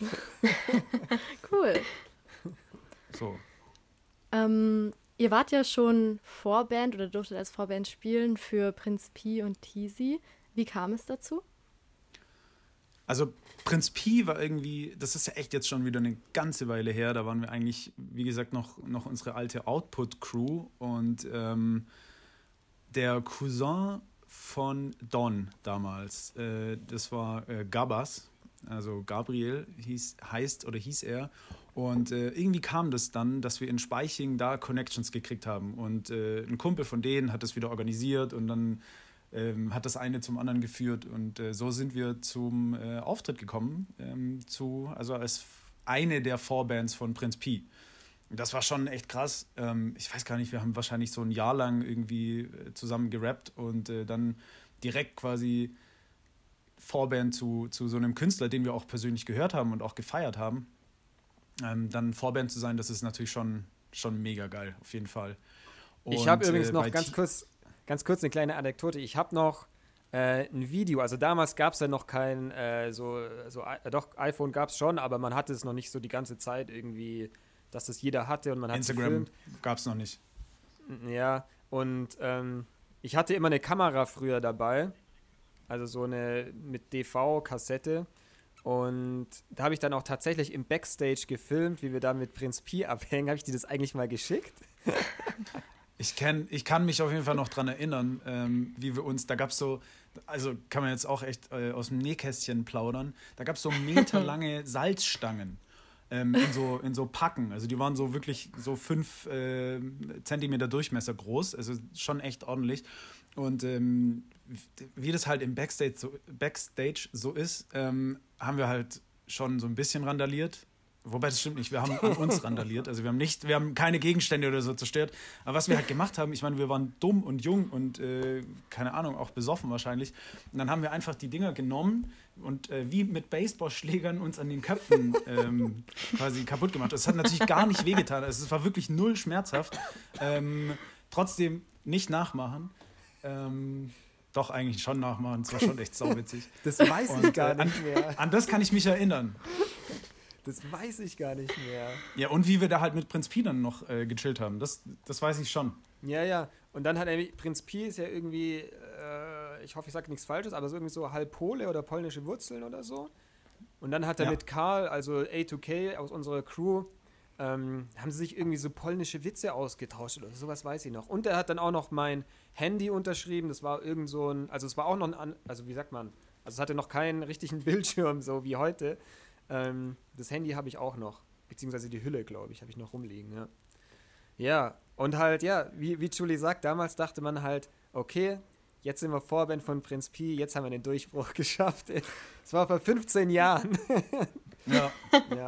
Cool. So. Ähm, ihr wart ja schon Vorband oder durftet als Vorband spielen für Prinz Pi und Teasy. Wie kam es dazu? Also Prinz Pi war irgendwie, das ist ja echt jetzt schon wieder eine ganze Weile her, da waren wir eigentlich, wie gesagt, noch, noch unsere alte Output-Crew und ähm, der Cousin von Don damals, äh, das war äh, Gabas, also Gabriel hieß, heißt oder hieß er und äh, irgendwie kam das dann, dass wir in Speiching da Connections gekriegt haben und äh, ein Kumpel von denen hat das wieder organisiert und dann Ähm, hat das eine zum anderen geführt und äh, so sind wir zum äh, Auftritt gekommen, ähm, zu, also als eine der Vorbands von Prinz Pi. Und das war schon echt krass. Ähm, ich weiß gar nicht, wir haben wahrscheinlich so ein Jahr lang irgendwie äh, zusammen gerappt und äh, dann direkt quasi Vorband zu, zu so einem Künstler, den wir auch persönlich gehört haben und auch gefeiert haben. Ähm, dann Vorband zu sein, das ist natürlich schon, schon mega geil, auf jeden Fall. Und, ich habe übrigens äh, noch ganz kurz... Ganz kurz eine kleine Anekdote. Ich habe noch äh, ein Video, also damals gab es ja noch kein, äh, so, so äh, doch, iPhone gab es schon, aber man hatte es noch nicht so die ganze Zeit irgendwie, dass das jeder hatte und man hat Instagram gab es noch nicht. Ja, und ähm, ich hatte immer eine Kamera früher dabei, also so eine mit D V-Kassette und da habe ich dann auch tatsächlich im Backstage gefilmt, wie wir da mit Prinz Pi abhängen. Habe ich dir das eigentlich mal geschickt? Ich, kenn, ich kann mich auf jeden Fall noch dran erinnern, ähm, wie wir uns, da gab es so, also kann man jetzt auch echt äh, aus dem Nähkästchen plaudern, da gab es so meterlange Salzstangen ähm, in, so, in so Packen. Also die waren so wirklich so fünf äh, Zentimeter Durchmesser groß, also schon echt ordentlich. Und ähm, wie das halt im Backstage so, Backstage so ist, ähm, haben wir halt schon so ein bisschen randaliert. Wobei, das stimmt nicht, wir haben an uns randaliert. Also wir haben nicht, wir haben keine Gegenstände oder so zerstört. Aber was wir halt gemacht haben, ich meine, wir waren dumm und jung und, äh, keine Ahnung, auch besoffen wahrscheinlich. Und dann haben wir einfach die Dinger genommen und äh, wie mit Baseballschlägern uns an den Köpfen ähm, quasi kaputt gemacht. Das hat natürlich gar nicht wehgetan. Also es war wirklich null schmerzhaft. Ähm, trotzdem nicht nachmachen. Ähm, doch, eigentlich schon nachmachen. Das war schon echt sauwitzig. Das weiß ich und, gar äh, nicht an, mehr. An das kann ich mich erinnern. Das weiß ich gar nicht mehr. Ja, und wie wir da halt mit Prinz Pi dann noch äh, gechillt haben, das, das weiß ich schon. Ja, ja. Und dann hat er, Prinz Pi ist ja irgendwie, äh, ich hoffe, ich sage nichts Falsches, aber so irgendwie so halb Pole oder polnische Wurzeln oder so. Und dann hat er Ja. mit Karl, also A zwei K aus unserer Crew, ähm, haben sie sich irgendwie so polnische Witze ausgetauscht oder sowas weiß ich noch. Und er hat dann auch noch mein Handy unterschrieben, das war irgend so ein, also es war auch noch ein, also wie sagt man, also es hatte noch keinen richtigen Bildschirm, so wie heute. Ähm, das Handy habe ich auch noch, beziehungsweise die Hülle, glaube ich, habe ich noch rumliegen, ja. Ja, und halt, ja, wie, wie Julie sagt, damals dachte man halt, okay, jetzt sind wir Vorband von Prinz Pi, jetzt haben wir den Durchbruch geschafft. Das war vor fünfzehn Jahren. Ja. Ja.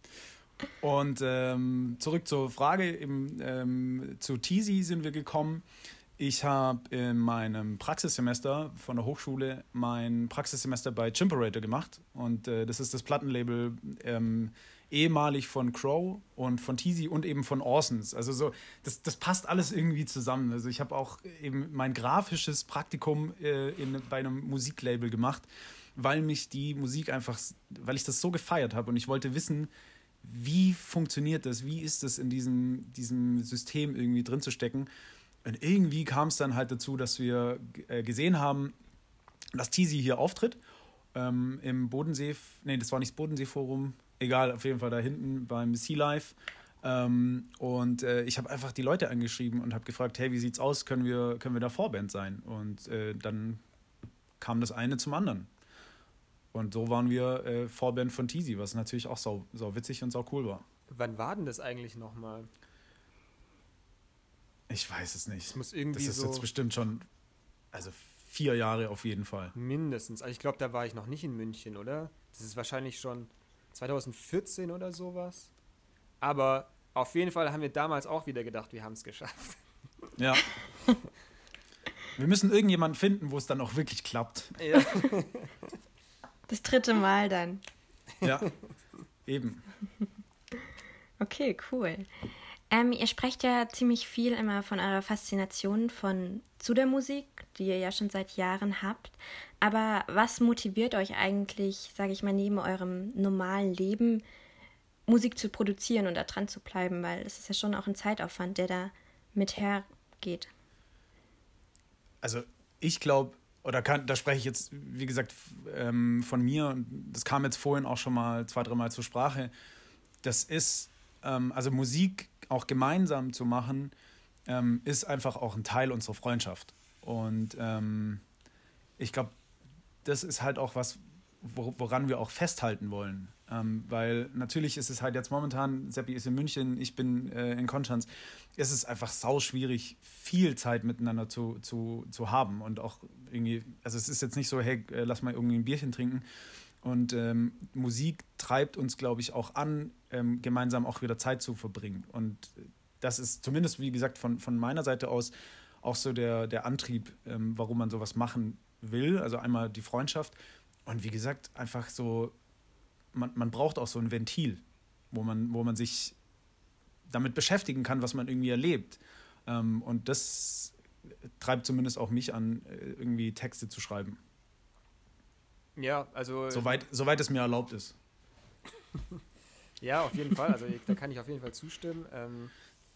Und ähm, zurück zur Frage, eben, ähm, zu Teasy sind wir gekommen. Ich habe in meinem Praxissemester von der Hochschule mein Praxissemester bei Chimperator gemacht. Und äh, das ist das Plattenlabel ähm, ehemalig von Crow und von Teasy und eben von Orsons. Also so, das, das passt alles irgendwie zusammen. Also ich habe auch eben mein grafisches Praktikum äh, in, bei einem Musiklabel gemacht, weil mich die Musik einfach, weil ich das so gefeiert habe und ich wollte wissen, wie funktioniert das, wie ist es in diesem, diesem System irgendwie drin zu stecken. Und irgendwie kam es dann halt dazu, dass wir äh, gesehen haben, dass Teasy hier auftritt. Ähm, Im Bodensee, nee, das war nicht das Bodensee-Forum, egal, auf jeden Fall da hinten beim Sea Life. Ähm, und äh, ich habe einfach die Leute angeschrieben und habe gefragt, hey, wie sieht's aus, können wir, können wir da Vorband sein? Und äh, dann kam das eine zum anderen. Und so waren wir äh, Vorband von Teasy, was natürlich auch sau, sau witzig und sau cool war. Wann war denn das eigentlich nochmal? Ich weiß es nicht. Das muss irgendwie Das ist so jetzt bestimmt schon, also vier Jahre auf jeden Fall. mindestens. Also ich glaube, da war ich noch nicht in München, oder? Das ist wahrscheinlich schon zwanzig vierzehn oder sowas. Aber auf jeden Fall haben wir damals auch wieder gedacht, wir haben es geschafft. Ja. Wir müssen irgendjemanden finden, wo es dann auch wirklich klappt. Ja. Das dritte Mal dann. Ja, eben. Okay, cool. Ähm, ihr sprecht ja ziemlich viel immer von eurer Faszination von, zu der Musik, die ihr ja schon seit Jahren habt. Aber was motiviert euch eigentlich, sage ich mal, neben eurem normalen Leben, Musik zu produzieren und da dran zu bleiben? Weil es ist ja schon auch ein Zeitaufwand, der da mit hergeht. Also ich glaube, oder kann, da spreche ich jetzt, wie gesagt, f- ähm, von mir, und das kam jetzt vorhin auch schon mal zwei, dreimal zur Sprache. Das ist, ähm, also Musik auch gemeinsam zu machen, ähm, ist einfach auch ein Teil unserer Freundschaft. Und ähm, ich glaube, das ist halt auch was, wo, woran wir auch festhalten wollen. Ähm, weil natürlich ist es halt jetzt momentan, Seppi ist in München, ich bin äh, in Konstanz, es ist einfach sau schwierig, viel Zeit miteinander zu, zu, zu haben. Und auch irgendwie, also es ist jetzt nicht so, hey, äh, lass mal irgendwie ein Bierchen trinken. Und ähm, Musik treibt uns, glaube ich, auch an, ähm, gemeinsam auch wieder Zeit zu verbringen. Und das ist zumindest, wie gesagt, von, von meiner Seite aus auch so der, der Antrieb, ähm, warum man sowas machen will. Also einmal die Freundschaft und wie gesagt, einfach so, man, man braucht auch so ein Ventil, wo man, wo man sich damit beschäftigen kann, was man irgendwie erlebt. Ähm, und das treibt zumindest auch mich an, irgendwie Texte zu schreiben. Ja, also. Soweit, soweit es mir erlaubt ist. Ja, auf jeden Fall. Also da kann ich auf jeden Fall zustimmen. Ähm,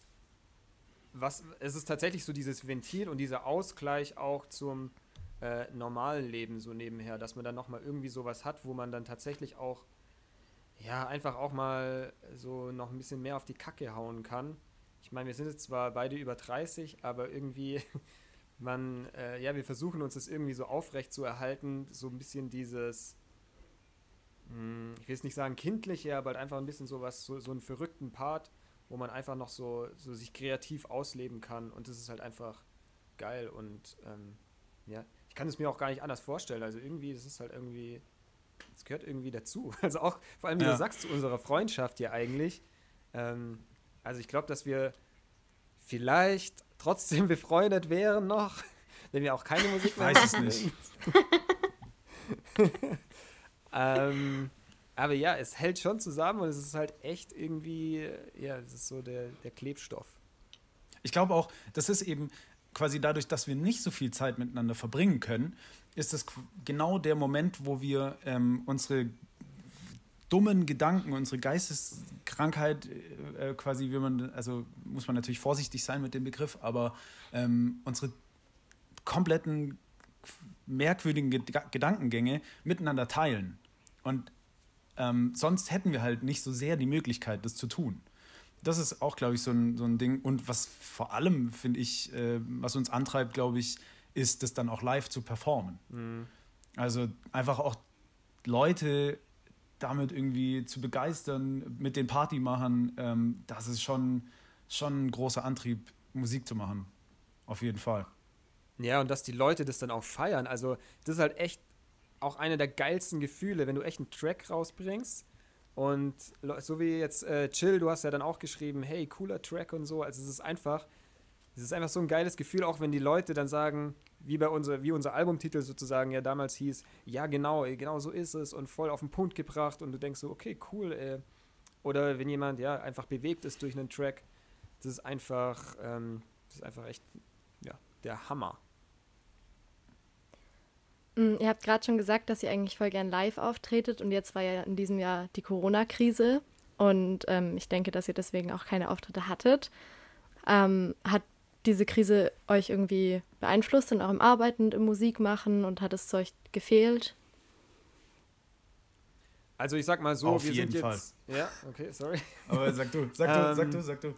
was, es ist tatsächlich so dieses Ventil und dieser Ausgleich auch zum äh, normalen Leben so nebenher, dass man dann nochmal irgendwie sowas hat, wo man dann tatsächlich auch, ja, einfach auch mal so noch ein bisschen mehr auf die Kacke hauen kann. ich meine, wir sind jetzt zwar beide über dreißig, aber irgendwie, man, äh, ja, wir versuchen uns das irgendwie so aufrecht zu erhalten, so ein bisschen dieses, mh, ich will jetzt nicht sagen kindliche, aber halt einfach ein bisschen sowas, so, so einen verrückten Part, wo man einfach noch so, so sich kreativ ausleben kann und das ist halt einfach geil und ähm, ja, ich kann es mir auch gar nicht anders vorstellen, also irgendwie, das ist halt irgendwie, das gehört irgendwie dazu, also auch, vor allem wie ja. du sagst, zu unserer Freundschaft hier eigentlich, ähm, also ich glaube, dass wir vielleicht trotzdem befreundet wären noch, wenn wir auch keine Musik mehr machen. Ich weiß es nicht. ähm, aber ja, es hält schon zusammen und es ist halt echt irgendwie, ja, es ist so der, der Klebstoff. Ich glaube auch, das ist eben quasi dadurch, dass wir nicht so viel Zeit miteinander verbringen können, ist es genau der Moment, wo wir ähm, unsere dummen Gedanken, unsere Geisteskrankheit äh, quasi, wie man, also muss man natürlich vorsichtig sein mit dem Begriff, aber ähm, unsere kompletten merkwürdigen Ged- Gedankengänge miteinander teilen. Und ähm, sonst hätten wir halt nicht so sehr die Möglichkeit, das zu tun. Das ist auch, glaube ich, so ein, so ein Ding. Und was vor allem, finde ich, äh, was uns antreibt, glaube ich, ist, das dann auch live zu performen. Mhm. Also einfach auch Leute damit irgendwie zu begeistern, mit den Partymachern, ähm, das ist schon, schon ein großer Antrieb, Musik zu machen. Auf jeden Fall. Ja, und dass die Leute das dann auch feiern. Also das ist halt echt auch eine der geilsten Gefühle, wenn du echt einen Track rausbringst und so wie jetzt äh, Chill, du hast ja dann auch geschrieben, hey, cooler Track und so. Also es ist einfach, es ist einfach so ein geiles Gefühl, auch wenn die Leute dann sagen, wie bei unser, wie unser Albumtitel sozusagen ja damals hieß, ja genau, genau so ist es und voll auf den Punkt gebracht und du denkst so, okay, cool, ey. Oder wenn jemand ja einfach bewegt ist durch einen Track, das ist einfach, ähm, das ist einfach echt, ja, der Hammer. Mm, ihr habt gerade schon gesagt, dass ihr eigentlich voll gern live auftretet und jetzt war ja in diesem Jahr die Corona-Krise und ähm, ich denke, dass ihr deswegen auch keine Auftritte hattet. Ähm, hat diese Krise euch irgendwie beeinflusst in eurem Arbeiten und im Musikmachen und hat es euch gefehlt? Also ich sag mal so, Auf wir jeden sind Fall. jetzt... Ja, okay, sorry. Aber sag du, sag du, ähm, sag du, sag du.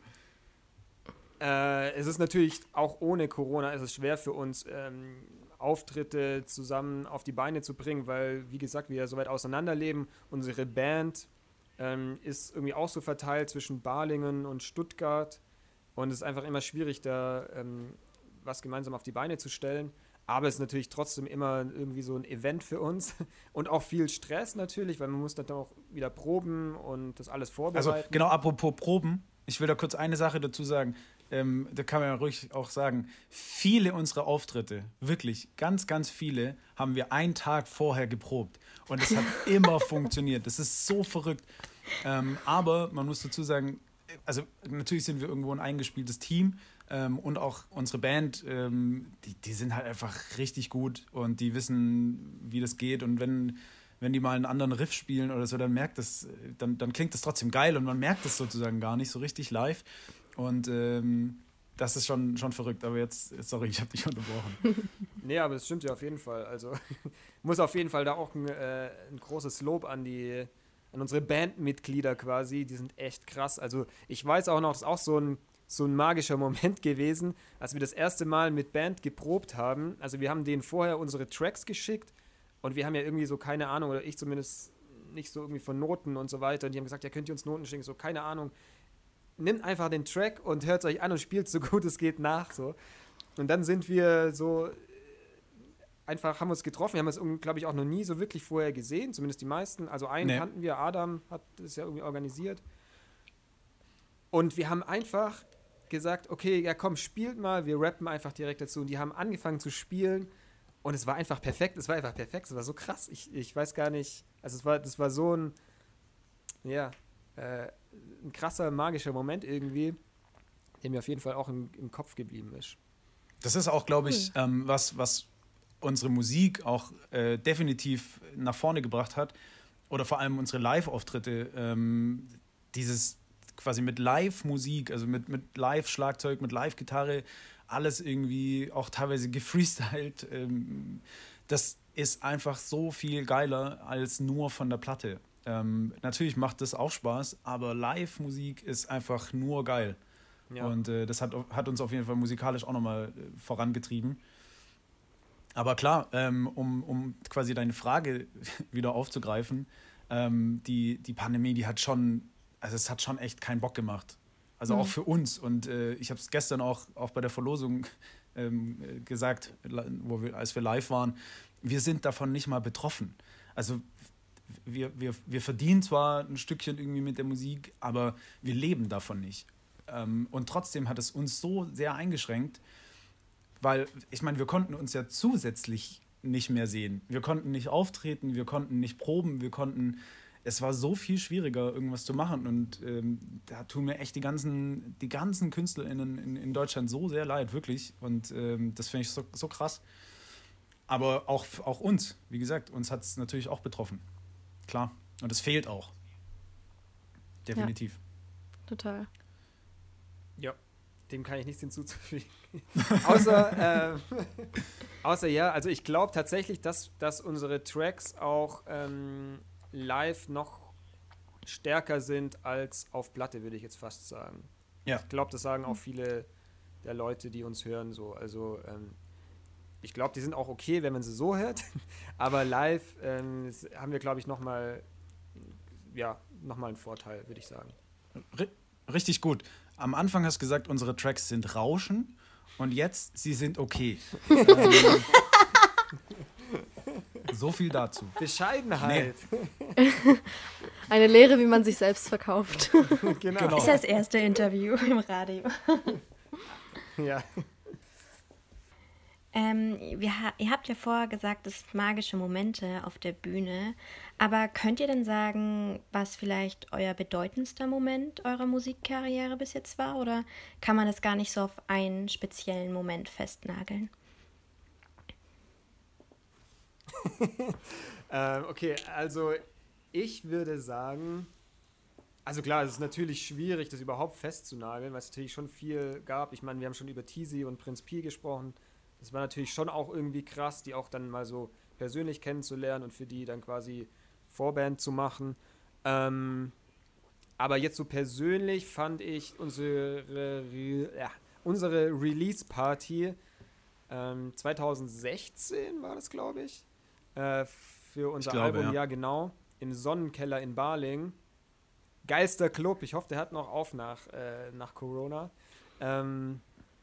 Äh, es ist natürlich, auch ohne Corona ist es schwer für uns, ähm, Auftritte zusammen auf die Beine zu bringen, weil, wie gesagt, wir ja so weit auseinanderleben. Unsere Band ähm, ist irgendwie auch so verteilt zwischen Balingen und Stuttgart. Und es ist einfach immer schwierig, da ähm, was gemeinsam auf die Beine zu stellen. Aber es ist natürlich trotzdem immer irgendwie so ein Event für uns. Und auch viel Stress natürlich, weil man muss dann auch wieder proben und das alles vorbereiten. Also genau, apropos Proben, ich will da kurz eine Sache dazu sagen. Ähm, da kann man ja ruhig auch sagen, viele unserer Auftritte, wirklich ganz, ganz viele, haben wir einen Tag vorher geprobt. Und es hat immer funktioniert. Das ist so verrückt. Ähm, aber man muss dazu sagen, also natürlich sind wir irgendwo ein eingespieltes Team ähm, und auch unsere Band, ähm, die, die sind halt einfach richtig gut und die wissen, wie das geht und wenn, wenn die mal einen anderen Riff spielen oder so, dann merkt das, dann, dann klingt das trotzdem geil und man merkt das sozusagen gar nicht so richtig live und ähm, das ist schon, schon verrückt, aber jetzt, sorry, ich habe dich unterbrochen. Nee, aber das stimmt ja auf jeden Fall, also muss auf jeden Fall da auch ein, äh, ein großes Lob an die an unsere Bandmitglieder quasi, die sind echt krass. Also ich weiß auch noch, das ist auch so ein, so ein magischer Moment gewesen, als wir das erste Mal mit Band geprobt haben. Also wir haben denen vorher unsere Tracks geschickt und wir haben ja irgendwie so, keine Ahnung, oder ich zumindest nicht so irgendwie von Noten und so weiter. Und die haben gesagt, ja, könnt ihr uns Noten schicken? So, keine Ahnung. Nimmt einfach den Track und hört es euch an und spielt so gut es geht nach. So. Und dann sind wir so... einfach haben wir uns getroffen. Wir haben es, glaube ich, auch noch nie so wirklich vorher gesehen, zumindest die meisten. Also einen nee. kannten wir, Adam hat das ja irgendwie organisiert. Und wir haben einfach gesagt, okay, ja komm, spielt mal, wir rappen einfach direkt dazu. Und die haben angefangen zu spielen und es war einfach perfekt, es war einfach perfekt, es war so krass. Ich, ich weiß gar nicht, also es war, das war so ein, ja, äh, ein krasser, magischer Moment irgendwie, der mir auf jeden Fall auch im, im Kopf geblieben ist. Das ist auch, glaube ich, hm. ähm, was, was unsere Musik auch äh, definitiv nach vorne gebracht hat oder vor allem unsere Live-Auftritte, ähm, dieses quasi mit Live-Musik, also mit, mit Live-Schlagzeug, mit Live-Gitarre, alles irgendwie auch teilweise gefreestylt, ähm, das ist einfach so viel geiler als nur von der Platte. Ähm, natürlich macht das auch Spaß, aber Live-Musik ist einfach nur geil. Ja. Und äh, das hat, hat uns auf jeden Fall musikalisch auch nochmal äh, vorangetrieben. Aber klar, ähm, um, um quasi deine Frage wieder aufzugreifen, ähm, die, die Pandemie, die hat schon, also es hat schon echt keinen Bock gemacht. Also mhm. auch für uns. Und äh, ich habe es gestern auch, auch bei der Verlosung ähm, gesagt, wo wir, als wir live waren, wir sind davon nicht mal betroffen. Also wir, wir, wir verdienen zwar ein Stückchen irgendwie mit der Musik, aber wir leben davon nicht. Ähm, und trotzdem hat es uns so sehr eingeschränkt, weil, ich meine, wir konnten uns ja zusätzlich nicht mehr sehen. Wir konnten nicht auftreten, wir konnten nicht proben, wir konnten, es war so viel schwieriger, irgendwas zu machen. Und ähm, da tun mir echt die ganzen, die ganzen KünstlerInnen in, in Deutschland so sehr leid, wirklich. Und ähm, das finde ich so, so krass. Aber auch, auch uns, wie gesagt, uns hat es natürlich auch betroffen. Klar. Und es fehlt auch. Definitiv. Ja, total. Ja, dem kann ich nichts hinzuzufügen. außer, äh, außer ja, also ich glaube tatsächlich, dass, dass unsere Tracks auch ähm, live noch stärker sind als auf Platte, würde ich jetzt fast sagen. Ja. Ich glaube, das sagen auch viele der Leute, die uns hören, so. Also ähm, ich glaube, die sind auch okay, wenn man sie so hört, aber live ähm, haben wir, glaube ich, nochmal ja, nochmal einen Vorteil, würde ich sagen. Richtig gut. Am Anfang hast du gesagt, unsere Tracks sind Rauschen und jetzt, sie sind okay. ähm, so viel dazu. Bescheidenheit. Nee. Eine Lehre, wie man sich selbst verkauft. Genau. genau. Ist das erste Interview im Radio. Ja. Ähm, wir, ihr habt ja vorher gesagt, es sind magische Momente auf der Bühne, aber könnt ihr denn sagen, was vielleicht euer bedeutendster Moment eurer Musikkarriere bis jetzt war, oder kann man das gar nicht so auf einen speziellen Moment festnageln? ähm, okay, also ich würde sagen, also klar, es ist natürlich schwierig, das überhaupt festzunageln, weil es natürlich schon viel gab. Ich meine, wir haben schon über Teasy und Prinz Pi gesprochen. Das war natürlich schon auch irgendwie krass, die auch dann mal so persönlich kennenzulernen und für die dann quasi Vorband zu machen. Ähm, aber jetzt so persönlich fand ich unsere, ja, unsere Release-Party ähm, zwanzig sechzehn war das, glaube ich, äh, für unser glaube, Album, ja. ja genau, im Sonnenkeller in Baling. Geilster Club, ich hoffe, der hat noch auf nach, äh, nach Corona. Ähm,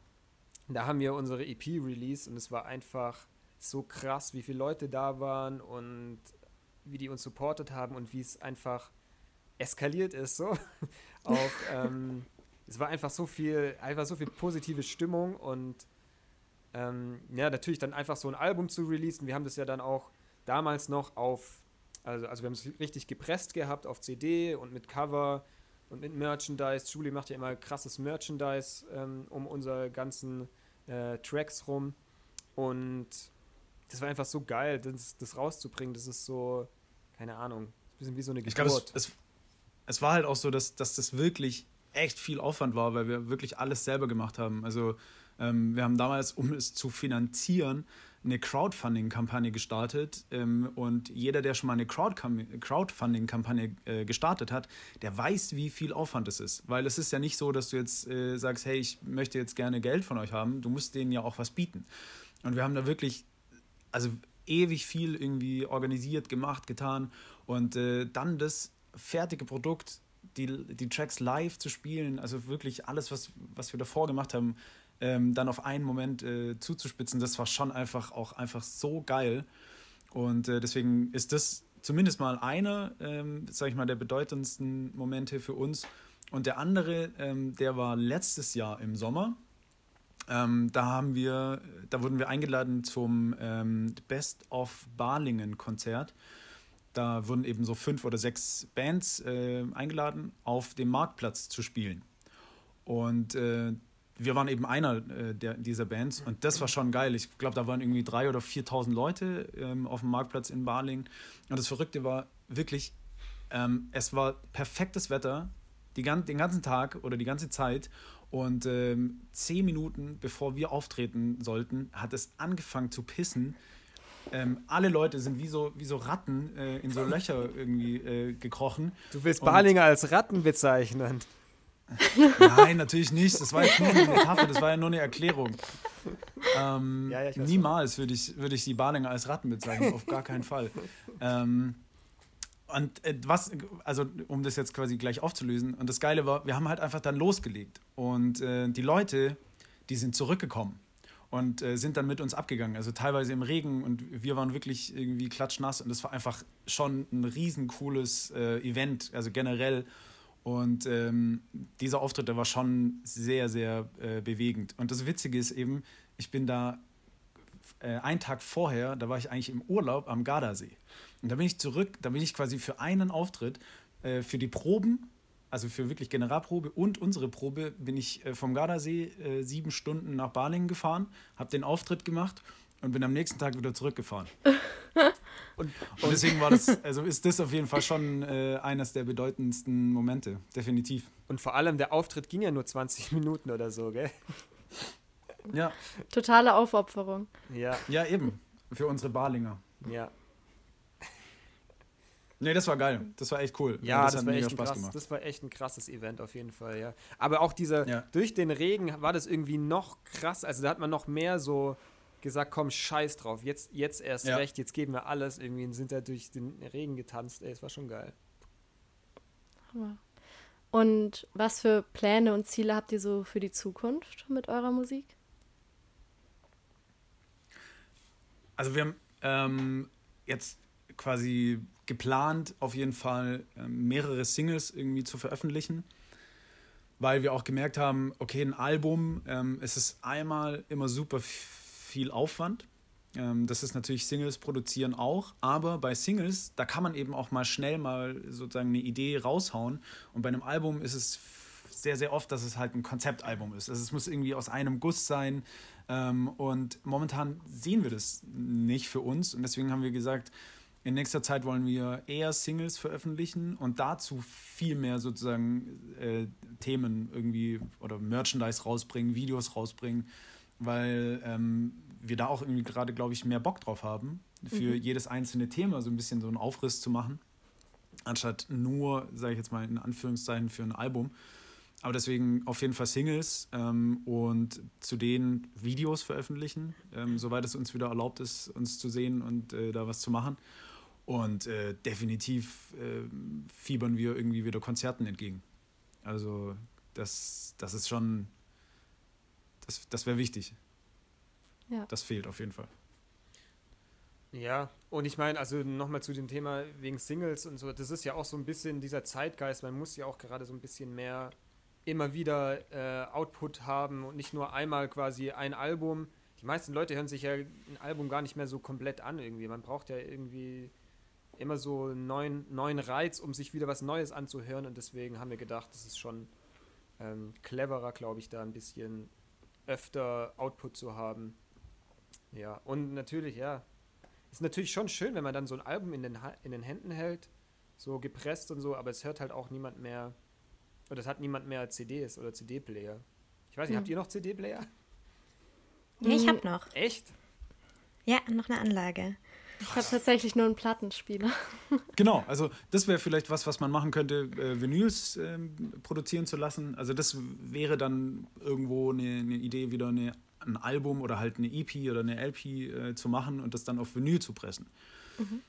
Da haben wir unsere E P released und es war einfach so krass, wie viele Leute da waren und wie die uns supportet haben und wie es einfach eskaliert ist. So. Auch, ähm, es war einfach so viel, einfach so viel positive Stimmung und ähm, ja, natürlich dann einfach so ein Album zu releasen. Wir haben das ja dann auch damals noch auf, also, also wir haben es richtig gepresst gehabt auf C D und mit Cover und mit Merchandise. Julie macht ja immer krasses Merchandise ähm, um unsere ganzen äh, Tracks rum. Und das war einfach so geil, das, das rauszubringen. Das ist so, keine Ahnung, ein bisschen wie so eine Geburt. Ich glaube, es, es, es war halt auch so, dass, dass das wirklich echt viel Aufwand war, weil wir wirklich alles selber gemacht haben. Also ähm, wir haben damals, um es zu finanzieren, eine Crowdfunding-Kampagne gestartet ähm, und jeder, der schon mal eine Crowd- Crowdfunding-Kampagne äh, gestartet hat, der weiß, wie viel Aufwand es ist. Weil es ist ja nicht so, dass du jetzt äh, sagst, hey, ich möchte jetzt gerne Geld von euch haben. Du musst denen ja auch was bieten. Und wir haben da wirklich, also ewig viel irgendwie organisiert, gemacht, getan. Und äh, dann das fertige Produkt, die, die Tracks live zu spielen, also wirklich alles, was, was wir davor gemacht haben, Ähm, dann auf einen Moment äh, zuzuspitzen, das war schon einfach auch einfach so geil. Und äh, deswegen ist das zumindest mal einer, ähm, sag ich mal, der bedeutendsten Momente für uns. Und der andere, ähm, der war letztes Jahr im Sommer. Ähm, da haben wir, da wurden wir eingeladen zum ähm, Best of Balingen-Konzert. Da wurden eben so fünf oder sechs Bands äh, eingeladen, auf dem Marktplatz zu spielen. Und äh, wir waren eben einer äh, der, dieser Bands und das war schon geil. Ich glaube, da waren irgendwie dreitausend oder viertausend Leute ähm, auf dem Marktplatz in Balingen. Und das Verrückte war wirklich, ähm, es war perfektes Wetter die, den ganzen Tag oder die ganze Zeit. Und ähm, zehn Minuten bevor wir auftreten sollten, hat es angefangen zu pissen. Ähm, alle Leute sind wie so, wie so Ratten äh, in so Löcher irgendwie äh, gekrochen. Du willst Balinger als Ratten bezeichnen? Nein, natürlich nicht. Das war jetzt nur eine Metapher, das war ja nur eine Erklärung. Ähm, ja, ja, niemals würde ich, würd ich die Balinger als Ratten bezeichnen, auf gar keinen Fall. Ähm, und äh, was, also um das jetzt quasi gleich aufzulösen, und das Geile war, wir haben halt einfach dann losgelegt. Und äh, die Leute, die sind zurückgekommen und äh, sind dann mit uns abgegangen. Also teilweise im Regen und wir waren wirklich irgendwie klatschnass und das war einfach schon ein riesen cooles äh, Event, also generell. Und ähm, dieser Auftritt, der war schon sehr, sehr äh, bewegend. Und das Witzige ist eben, ich bin da äh, einen Tag vorher, da war ich eigentlich im Urlaub am Gardasee. Und da bin ich zurück, da bin ich quasi für einen Auftritt, äh, für die Proben, also für wirklich Generalprobe und unsere Probe, bin ich äh, vom Gardasee äh, sieben Stunden nach Balingen gefahren, habe den Auftritt gemacht und bin am nächsten Tag wieder zurückgefahren. Und, und deswegen war das, also ist das auf jeden Fall schon äh, eines der bedeutendsten Momente, definitiv. Und vor allem, der Auftritt ging ja nur zwanzig Minuten oder so, gell? Ja. Totale Aufopferung. Ja. Ja, eben. Für unsere Balinger. Ja. Nee, das war geil. Das war echt cool. Ja, das, das, hat war mega echt Spaß krass, gemacht. das war echt ein krasses Event auf jeden Fall, ja. Aber auch dieser, ja. durch den Regen war das irgendwie noch krass, also da hat man noch mehr so gesagt, komm, scheiß drauf, jetzt, jetzt erst ja. recht, jetzt geben wir alles, irgendwie und sind da durch den Regen getanzt, ey, es war schon geil. Und was für Pläne und Ziele habt ihr so für die Zukunft mit eurer Musik? Also wir haben ähm, jetzt quasi geplant, auf jeden Fall ähm, mehrere Singles irgendwie zu veröffentlichen, weil wir auch gemerkt haben, okay, ein Album, ähm, es ist einmal immer super viel Aufwand. Ähm, das ist natürlich Singles produzieren auch, aber bei Singles, da kann man eben auch mal schnell mal sozusagen eine Idee raushauen und bei einem Album ist es sehr, sehr oft, dass es halt ein Konzeptalbum ist. Also es muss irgendwie aus einem Guss sein ähm, und momentan sehen wir das nicht für uns und deswegen haben wir gesagt, in nächster Zeit wollen wir eher Singles veröffentlichen und dazu viel mehr sozusagen äh, Themen irgendwie oder Merchandise rausbringen, Videos rausbringen, weil ähm, wir da auch irgendwie gerade, glaube ich, mehr Bock drauf haben, für mhm. jedes einzelne Thema so ein bisschen so einen Aufriss zu machen, anstatt nur, sage ich jetzt mal in Anführungszeichen, für ein Album. Aber deswegen auf jeden Fall Singles ähm, und zu denen Videos veröffentlichen, ähm, soweit es uns wieder erlaubt ist, uns zu sehen und äh, da was zu machen. Und äh, definitiv äh, fiebern wir irgendwie wieder Konzerten entgegen. Also das, das ist schon, das, das wäre wichtig. Ja. Das fehlt auf jeden Fall. Ja, und ich meine, also nochmal zu dem Thema wegen Singles und so, das ist ja auch so ein bisschen dieser Zeitgeist, man muss ja auch gerade so ein bisschen mehr immer wieder äh, Output haben und nicht nur einmal quasi ein Album. Die meisten Leute hören sich ja ein Album gar nicht mehr so komplett an irgendwie. Man braucht ja irgendwie immer so einen neuen, neuen Reiz, um sich wieder was Neues anzuhören und deswegen haben wir gedacht, das ist schon ähm, cleverer, glaube ich, da ein bisschen öfter Output zu haben. Ja, und natürlich, ja, ist natürlich schon schön, wenn man dann so ein Album in den, in den Händen hält, so gepresst und so, aber es hört halt auch niemand mehr, oder es hat niemand mehr C Ds oder C D-Player. Ich weiß nicht, Mhm. habt ihr noch C D-Player? Ja, ich hab noch. Echt? Ja, noch eine Anlage. Ich habe tatsächlich nur einen Plattenspieler. Genau, also das wäre vielleicht was, was man machen könnte, äh, Vinyls äh, produzieren zu lassen. Also das wäre dann irgendwo eine, eine Idee, wieder eine, ein Album oder halt eine E P oder eine L P äh, zu machen und das dann auf Vinyl zu pressen. Mhm.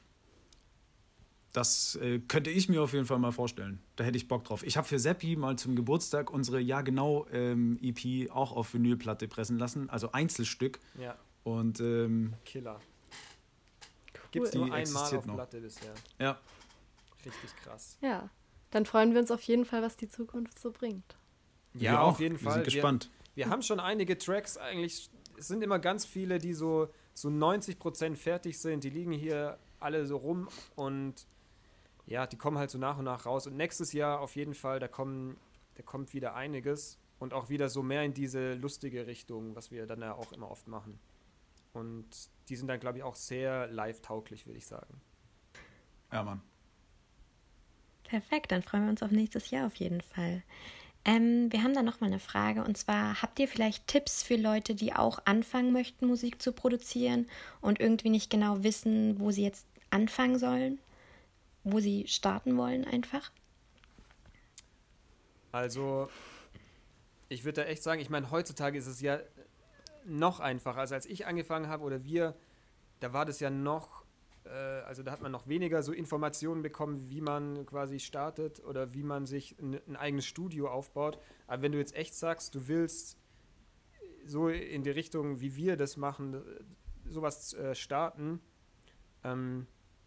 Das äh, könnte ich mir auf jeden Fall mal vorstellen. Da hätte ich Bock drauf. Ich habe für Seppi mal zum Geburtstag unsere Ja genau ähm, E P auch auf Vinylplatte pressen lassen, also Einzelstück. Ja. Und ähm, Killer. Gibt's Die nur einmal existiert auf noch. Platte bisher. ja, Richtig krass. Ja, dann freuen wir uns auf jeden Fall, was die Zukunft so bringt. Ja, wir auf auch. jeden Wir Fall. sind gespannt. Wir, wir haben schon einige Tracks eigentlich, es sind immer ganz viele, die so, so neunzig Prozent fertig sind, die liegen hier alle so rum und ja, die kommen halt so nach und nach raus. Und nächstes Jahr auf jeden Fall, da, kommen, da kommt wieder einiges und auch wieder so mehr in diese lustige Richtung, was wir dann ja auch immer oft machen. Und die sind dann, glaube ich, auch sehr live-tauglich, würde ich sagen. Ja, Mann. Perfekt, dann freuen wir uns auf nächstes Jahr auf jeden Fall. Ähm, wir haben da noch mal eine Frage und zwar, habt ihr vielleicht Tipps für Leute, die auch anfangen möchten, Musik zu produzieren und irgendwie nicht genau wissen, wo sie jetzt anfangen sollen? Wo sie starten wollen einfach? Also, ich würde da echt sagen, ich meine, heutzutage ist es ja noch einfacher. Also als ich angefangen habe oder wir, da war das ja noch, äh, also da hat man noch weniger so Informationen bekommen, wie man quasi startet oder wie man sich ein, ein eigenes Studio aufbaut. Aber wenn du jetzt echt sagst, du willst so in die Richtung, wie wir das machen, sowas äh, starten, ähm,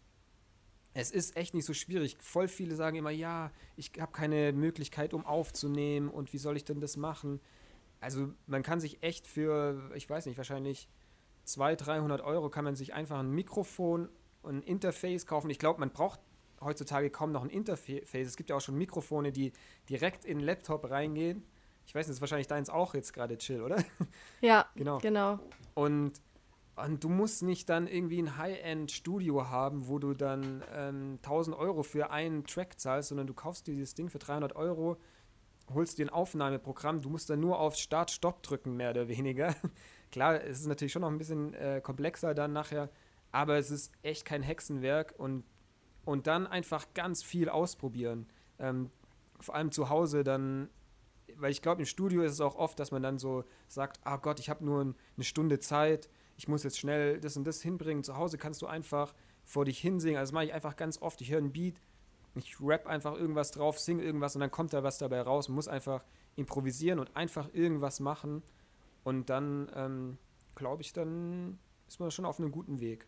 es ist echt nicht so schwierig. Voll viele sagen immer, ja, ich habe keine Möglichkeit, um aufzunehmen und wie soll ich denn das machen? Also man kann sich echt für, ich weiß nicht, wahrscheinlich zweihundert, dreihundert Euro kann man sich einfach ein Mikrofon und ein Interface kaufen. Ich glaube, man braucht heutzutage kaum noch ein Interface. Es gibt ja auch schon Mikrofone, die direkt in den Laptop reingehen. Ich weiß nicht, das ist wahrscheinlich deins auch jetzt gerade chill, oder? Ja, genau. genau. Und Und du musst nicht dann irgendwie ein High-End-Studio haben, wo du dann ähm, tausend Euro für einen Track zahlst, sondern du kaufst dir dieses Ding für dreihundert Euro, holst dir ein Aufnahmeprogramm, du musst dann nur auf Start-Stopp drücken, mehr oder weniger. Klar, es ist natürlich schon noch ein bisschen äh, komplexer dann nachher, aber es ist echt kein Hexenwerk und, und dann einfach ganz viel ausprobieren. Ähm, vor allem zu Hause dann, weil ich glaube, im Studio ist es auch oft, dass man dann so sagt, ah Gott, ich habe nur ein, eine Stunde Zeit, ich muss jetzt schnell das und das hinbringen. Zu Hause kannst du einfach vor dich hinsingen. Also das mache ich einfach ganz oft. Ich höre einen Beat, ich rap einfach irgendwas drauf, singe irgendwas und dann kommt da was dabei raus. Man muss einfach improvisieren und einfach irgendwas machen. Und dann, ähm, glaube ich, dann ist man schon auf einem guten Weg.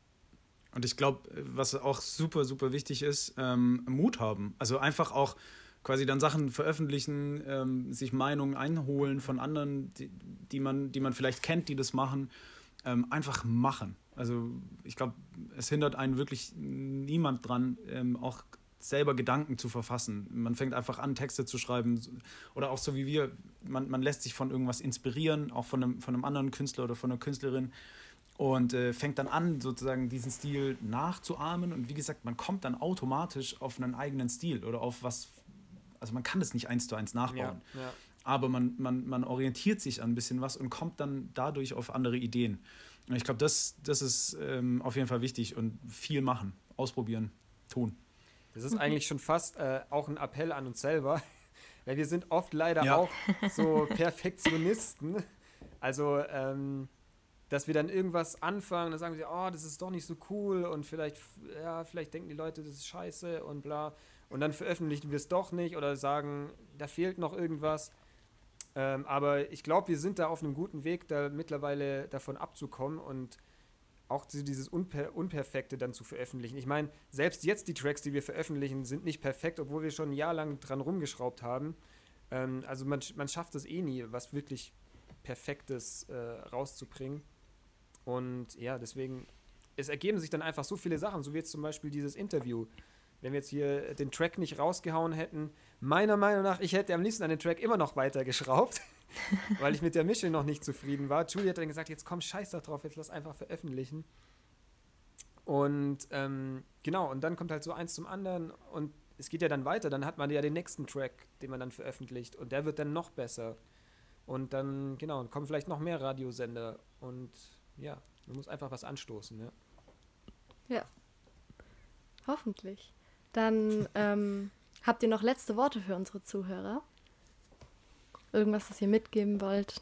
Und ich glaube, was auch super, super wichtig ist, ähm, Mut haben. Also einfach auch quasi dann Sachen veröffentlichen, ähm, sich Meinungen einholen von anderen, die, die, man, die man vielleicht kennt, die das machen. Ähm, einfach machen. Also ich glaube, es hindert einen wirklich niemand dran, ähm, auch selber Gedanken zu verfassen. Man fängt einfach an, Texte zu schreiben oder auch so wie wir, man, man lässt sich von irgendwas inspirieren, auch von einem, von einem anderen Künstler oder von einer Künstlerin und äh, fängt dann an, sozusagen diesen Stil nachzuahmen und wie gesagt, man kommt dann automatisch auf einen eigenen Stil oder auf was, also man kann das nicht eins zu eins nachbauen. Ja, ja. Aber man, man, man orientiert sich an ein bisschen was und kommt dann dadurch auf andere Ideen. Und ich glaube, das, das ist ähm, auf jeden Fall wichtig und viel machen, ausprobieren, tun. Das ist eigentlich schon fast äh, auch ein Appell an uns selber, weil wir sind oft leider ja. auch so Perfektionisten. Also, ähm, dass wir dann irgendwas anfangen, dann sagen sie, oh, das ist doch nicht so cool und vielleicht, ja, vielleicht denken die Leute, das ist scheiße und bla. Und dann veröffentlichen wir es doch nicht oder sagen, da fehlt noch irgendwas. Ähm, aber ich glaube, wir sind da auf einem guten Weg, da mittlerweile davon abzukommen und auch dieses Unper- Unperfekte dann zu veröffentlichen. Ich meine, selbst jetzt die Tracks, die wir veröffentlichen, sind nicht perfekt, obwohl wir schon ein Jahr lang dran rumgeschraubt haben. Ähm, also man, man schafft es eh nie, was wirklich Perfektes äh, rauszubringen. Und ja, deswegen, es ergeben sich dann einfach so viele Sachen, so wie jetzt zum Beispiel dieses Interview. Wenn wir jetzt hier den Track nicht rausgehauen hätten, meiner Meinung nach, ich hätte am liebsten an den Track immer noch weiter geschraubt, weil ich mit der Mische noch nicht zufrieden war. Julie hat dann gesagt, jetzt komm, scheiß da drauf, jetzt lass einfach veröffentlichen. Und ähm, genau, und dann kommt halt so eins zum anderen und es geht ja dann weiter, dann hat man ja den nächsten Track, den man dann veröffentlicht und der wird dann noch besser. Und dann, genau, dann kommen vielleicht noch mehr Radiosender und ja, man muss einfach was anstoßen, ja. Ja, hoffentlich. Dann ähm, habt ihr noch letzte Worte für unsere Zuhörer? Irgendwas, das ihr mitgeben wollt?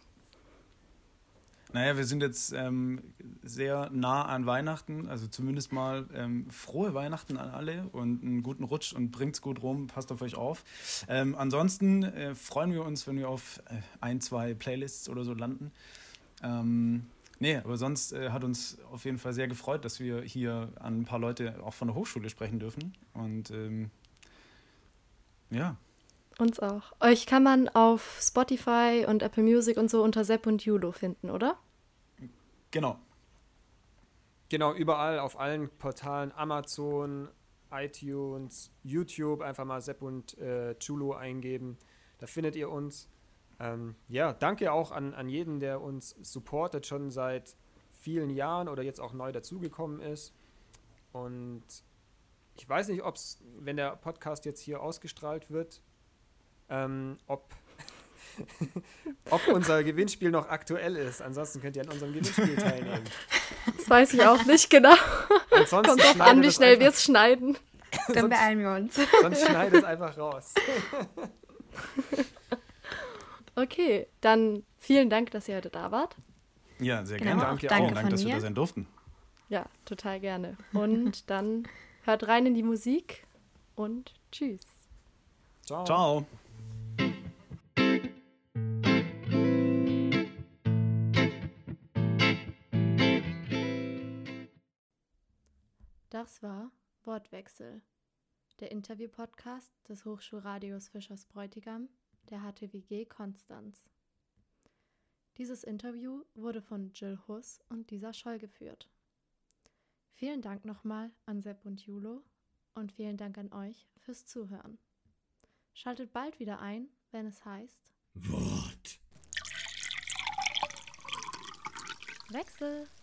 Naja, wir sind jetzt ähm, sehr nah an Weihnachten, also zumindest mal ähm, frohe Weihnachten an alle und einen guten Rutsch und bringt's gut rum, passt auf euch auf. Ähm, ansonsten äh, freuen wir uns, wenn wir auf äh, ein, zwei Playlists oder so landen. Ähm, nee, aber sonst äh, hat uns auf jeden Fall sehr gefreut, dass wir hier an ein paar Leute auch von der Hochschule sprechen dürfen und ähm, ja. Uns auch. Euch kann man auf Spotify und Apple Music und so unter Sepp und Julo finden, oder? Genau. Genau, überall, auf allen Portalen, Amazon, iTunes, YouTube, einfach mal Sepp und äh, Julo eingeben. Da findet ihr uns. Ähm, ja, danke auch an, an jeden, der uns supportet, schon seit vielen Jahren oder jetzt auch neu dazugekommen ist. Und ich weiß nicht, ob es, wenn der Podcast jetzt hier ausgestrahlt wird, Ähm, ob, ob unser Gewinnspiel noch aktuell ist. Ansonsten könnt ihr an unserem Gewinnspiel teilnehmen. Das weiß ich auch nicht genau. Ansonsten kommt drauf an, wie schnell wir es schneiden. Dann beeilen wir uns. Sonst schneid es einfach raus. Okay, dann vielen Dank, dass ihr heute da wart. Ja, sehr Genau, gerne. danke Vielen auch. Dank, dass wir Von da mir. sein durften. Ja, total gerne. Und dann hört rein in die Musik und tschüss. Ciao. Ciao. Das war Wortwechsel, der Interview-Podcast des Hochschulradios Fischers Bräutigam, der H T W G Konstanz. Dieses Interview wurde von Jill Huss und Lisa Scholl geführt. Vielen Dank nochmal an Sepp und Julo und vielen Dank an euch fürs Zuhören. Schaltet bald wieder ein, wenn es heißt Wort. Wechsel!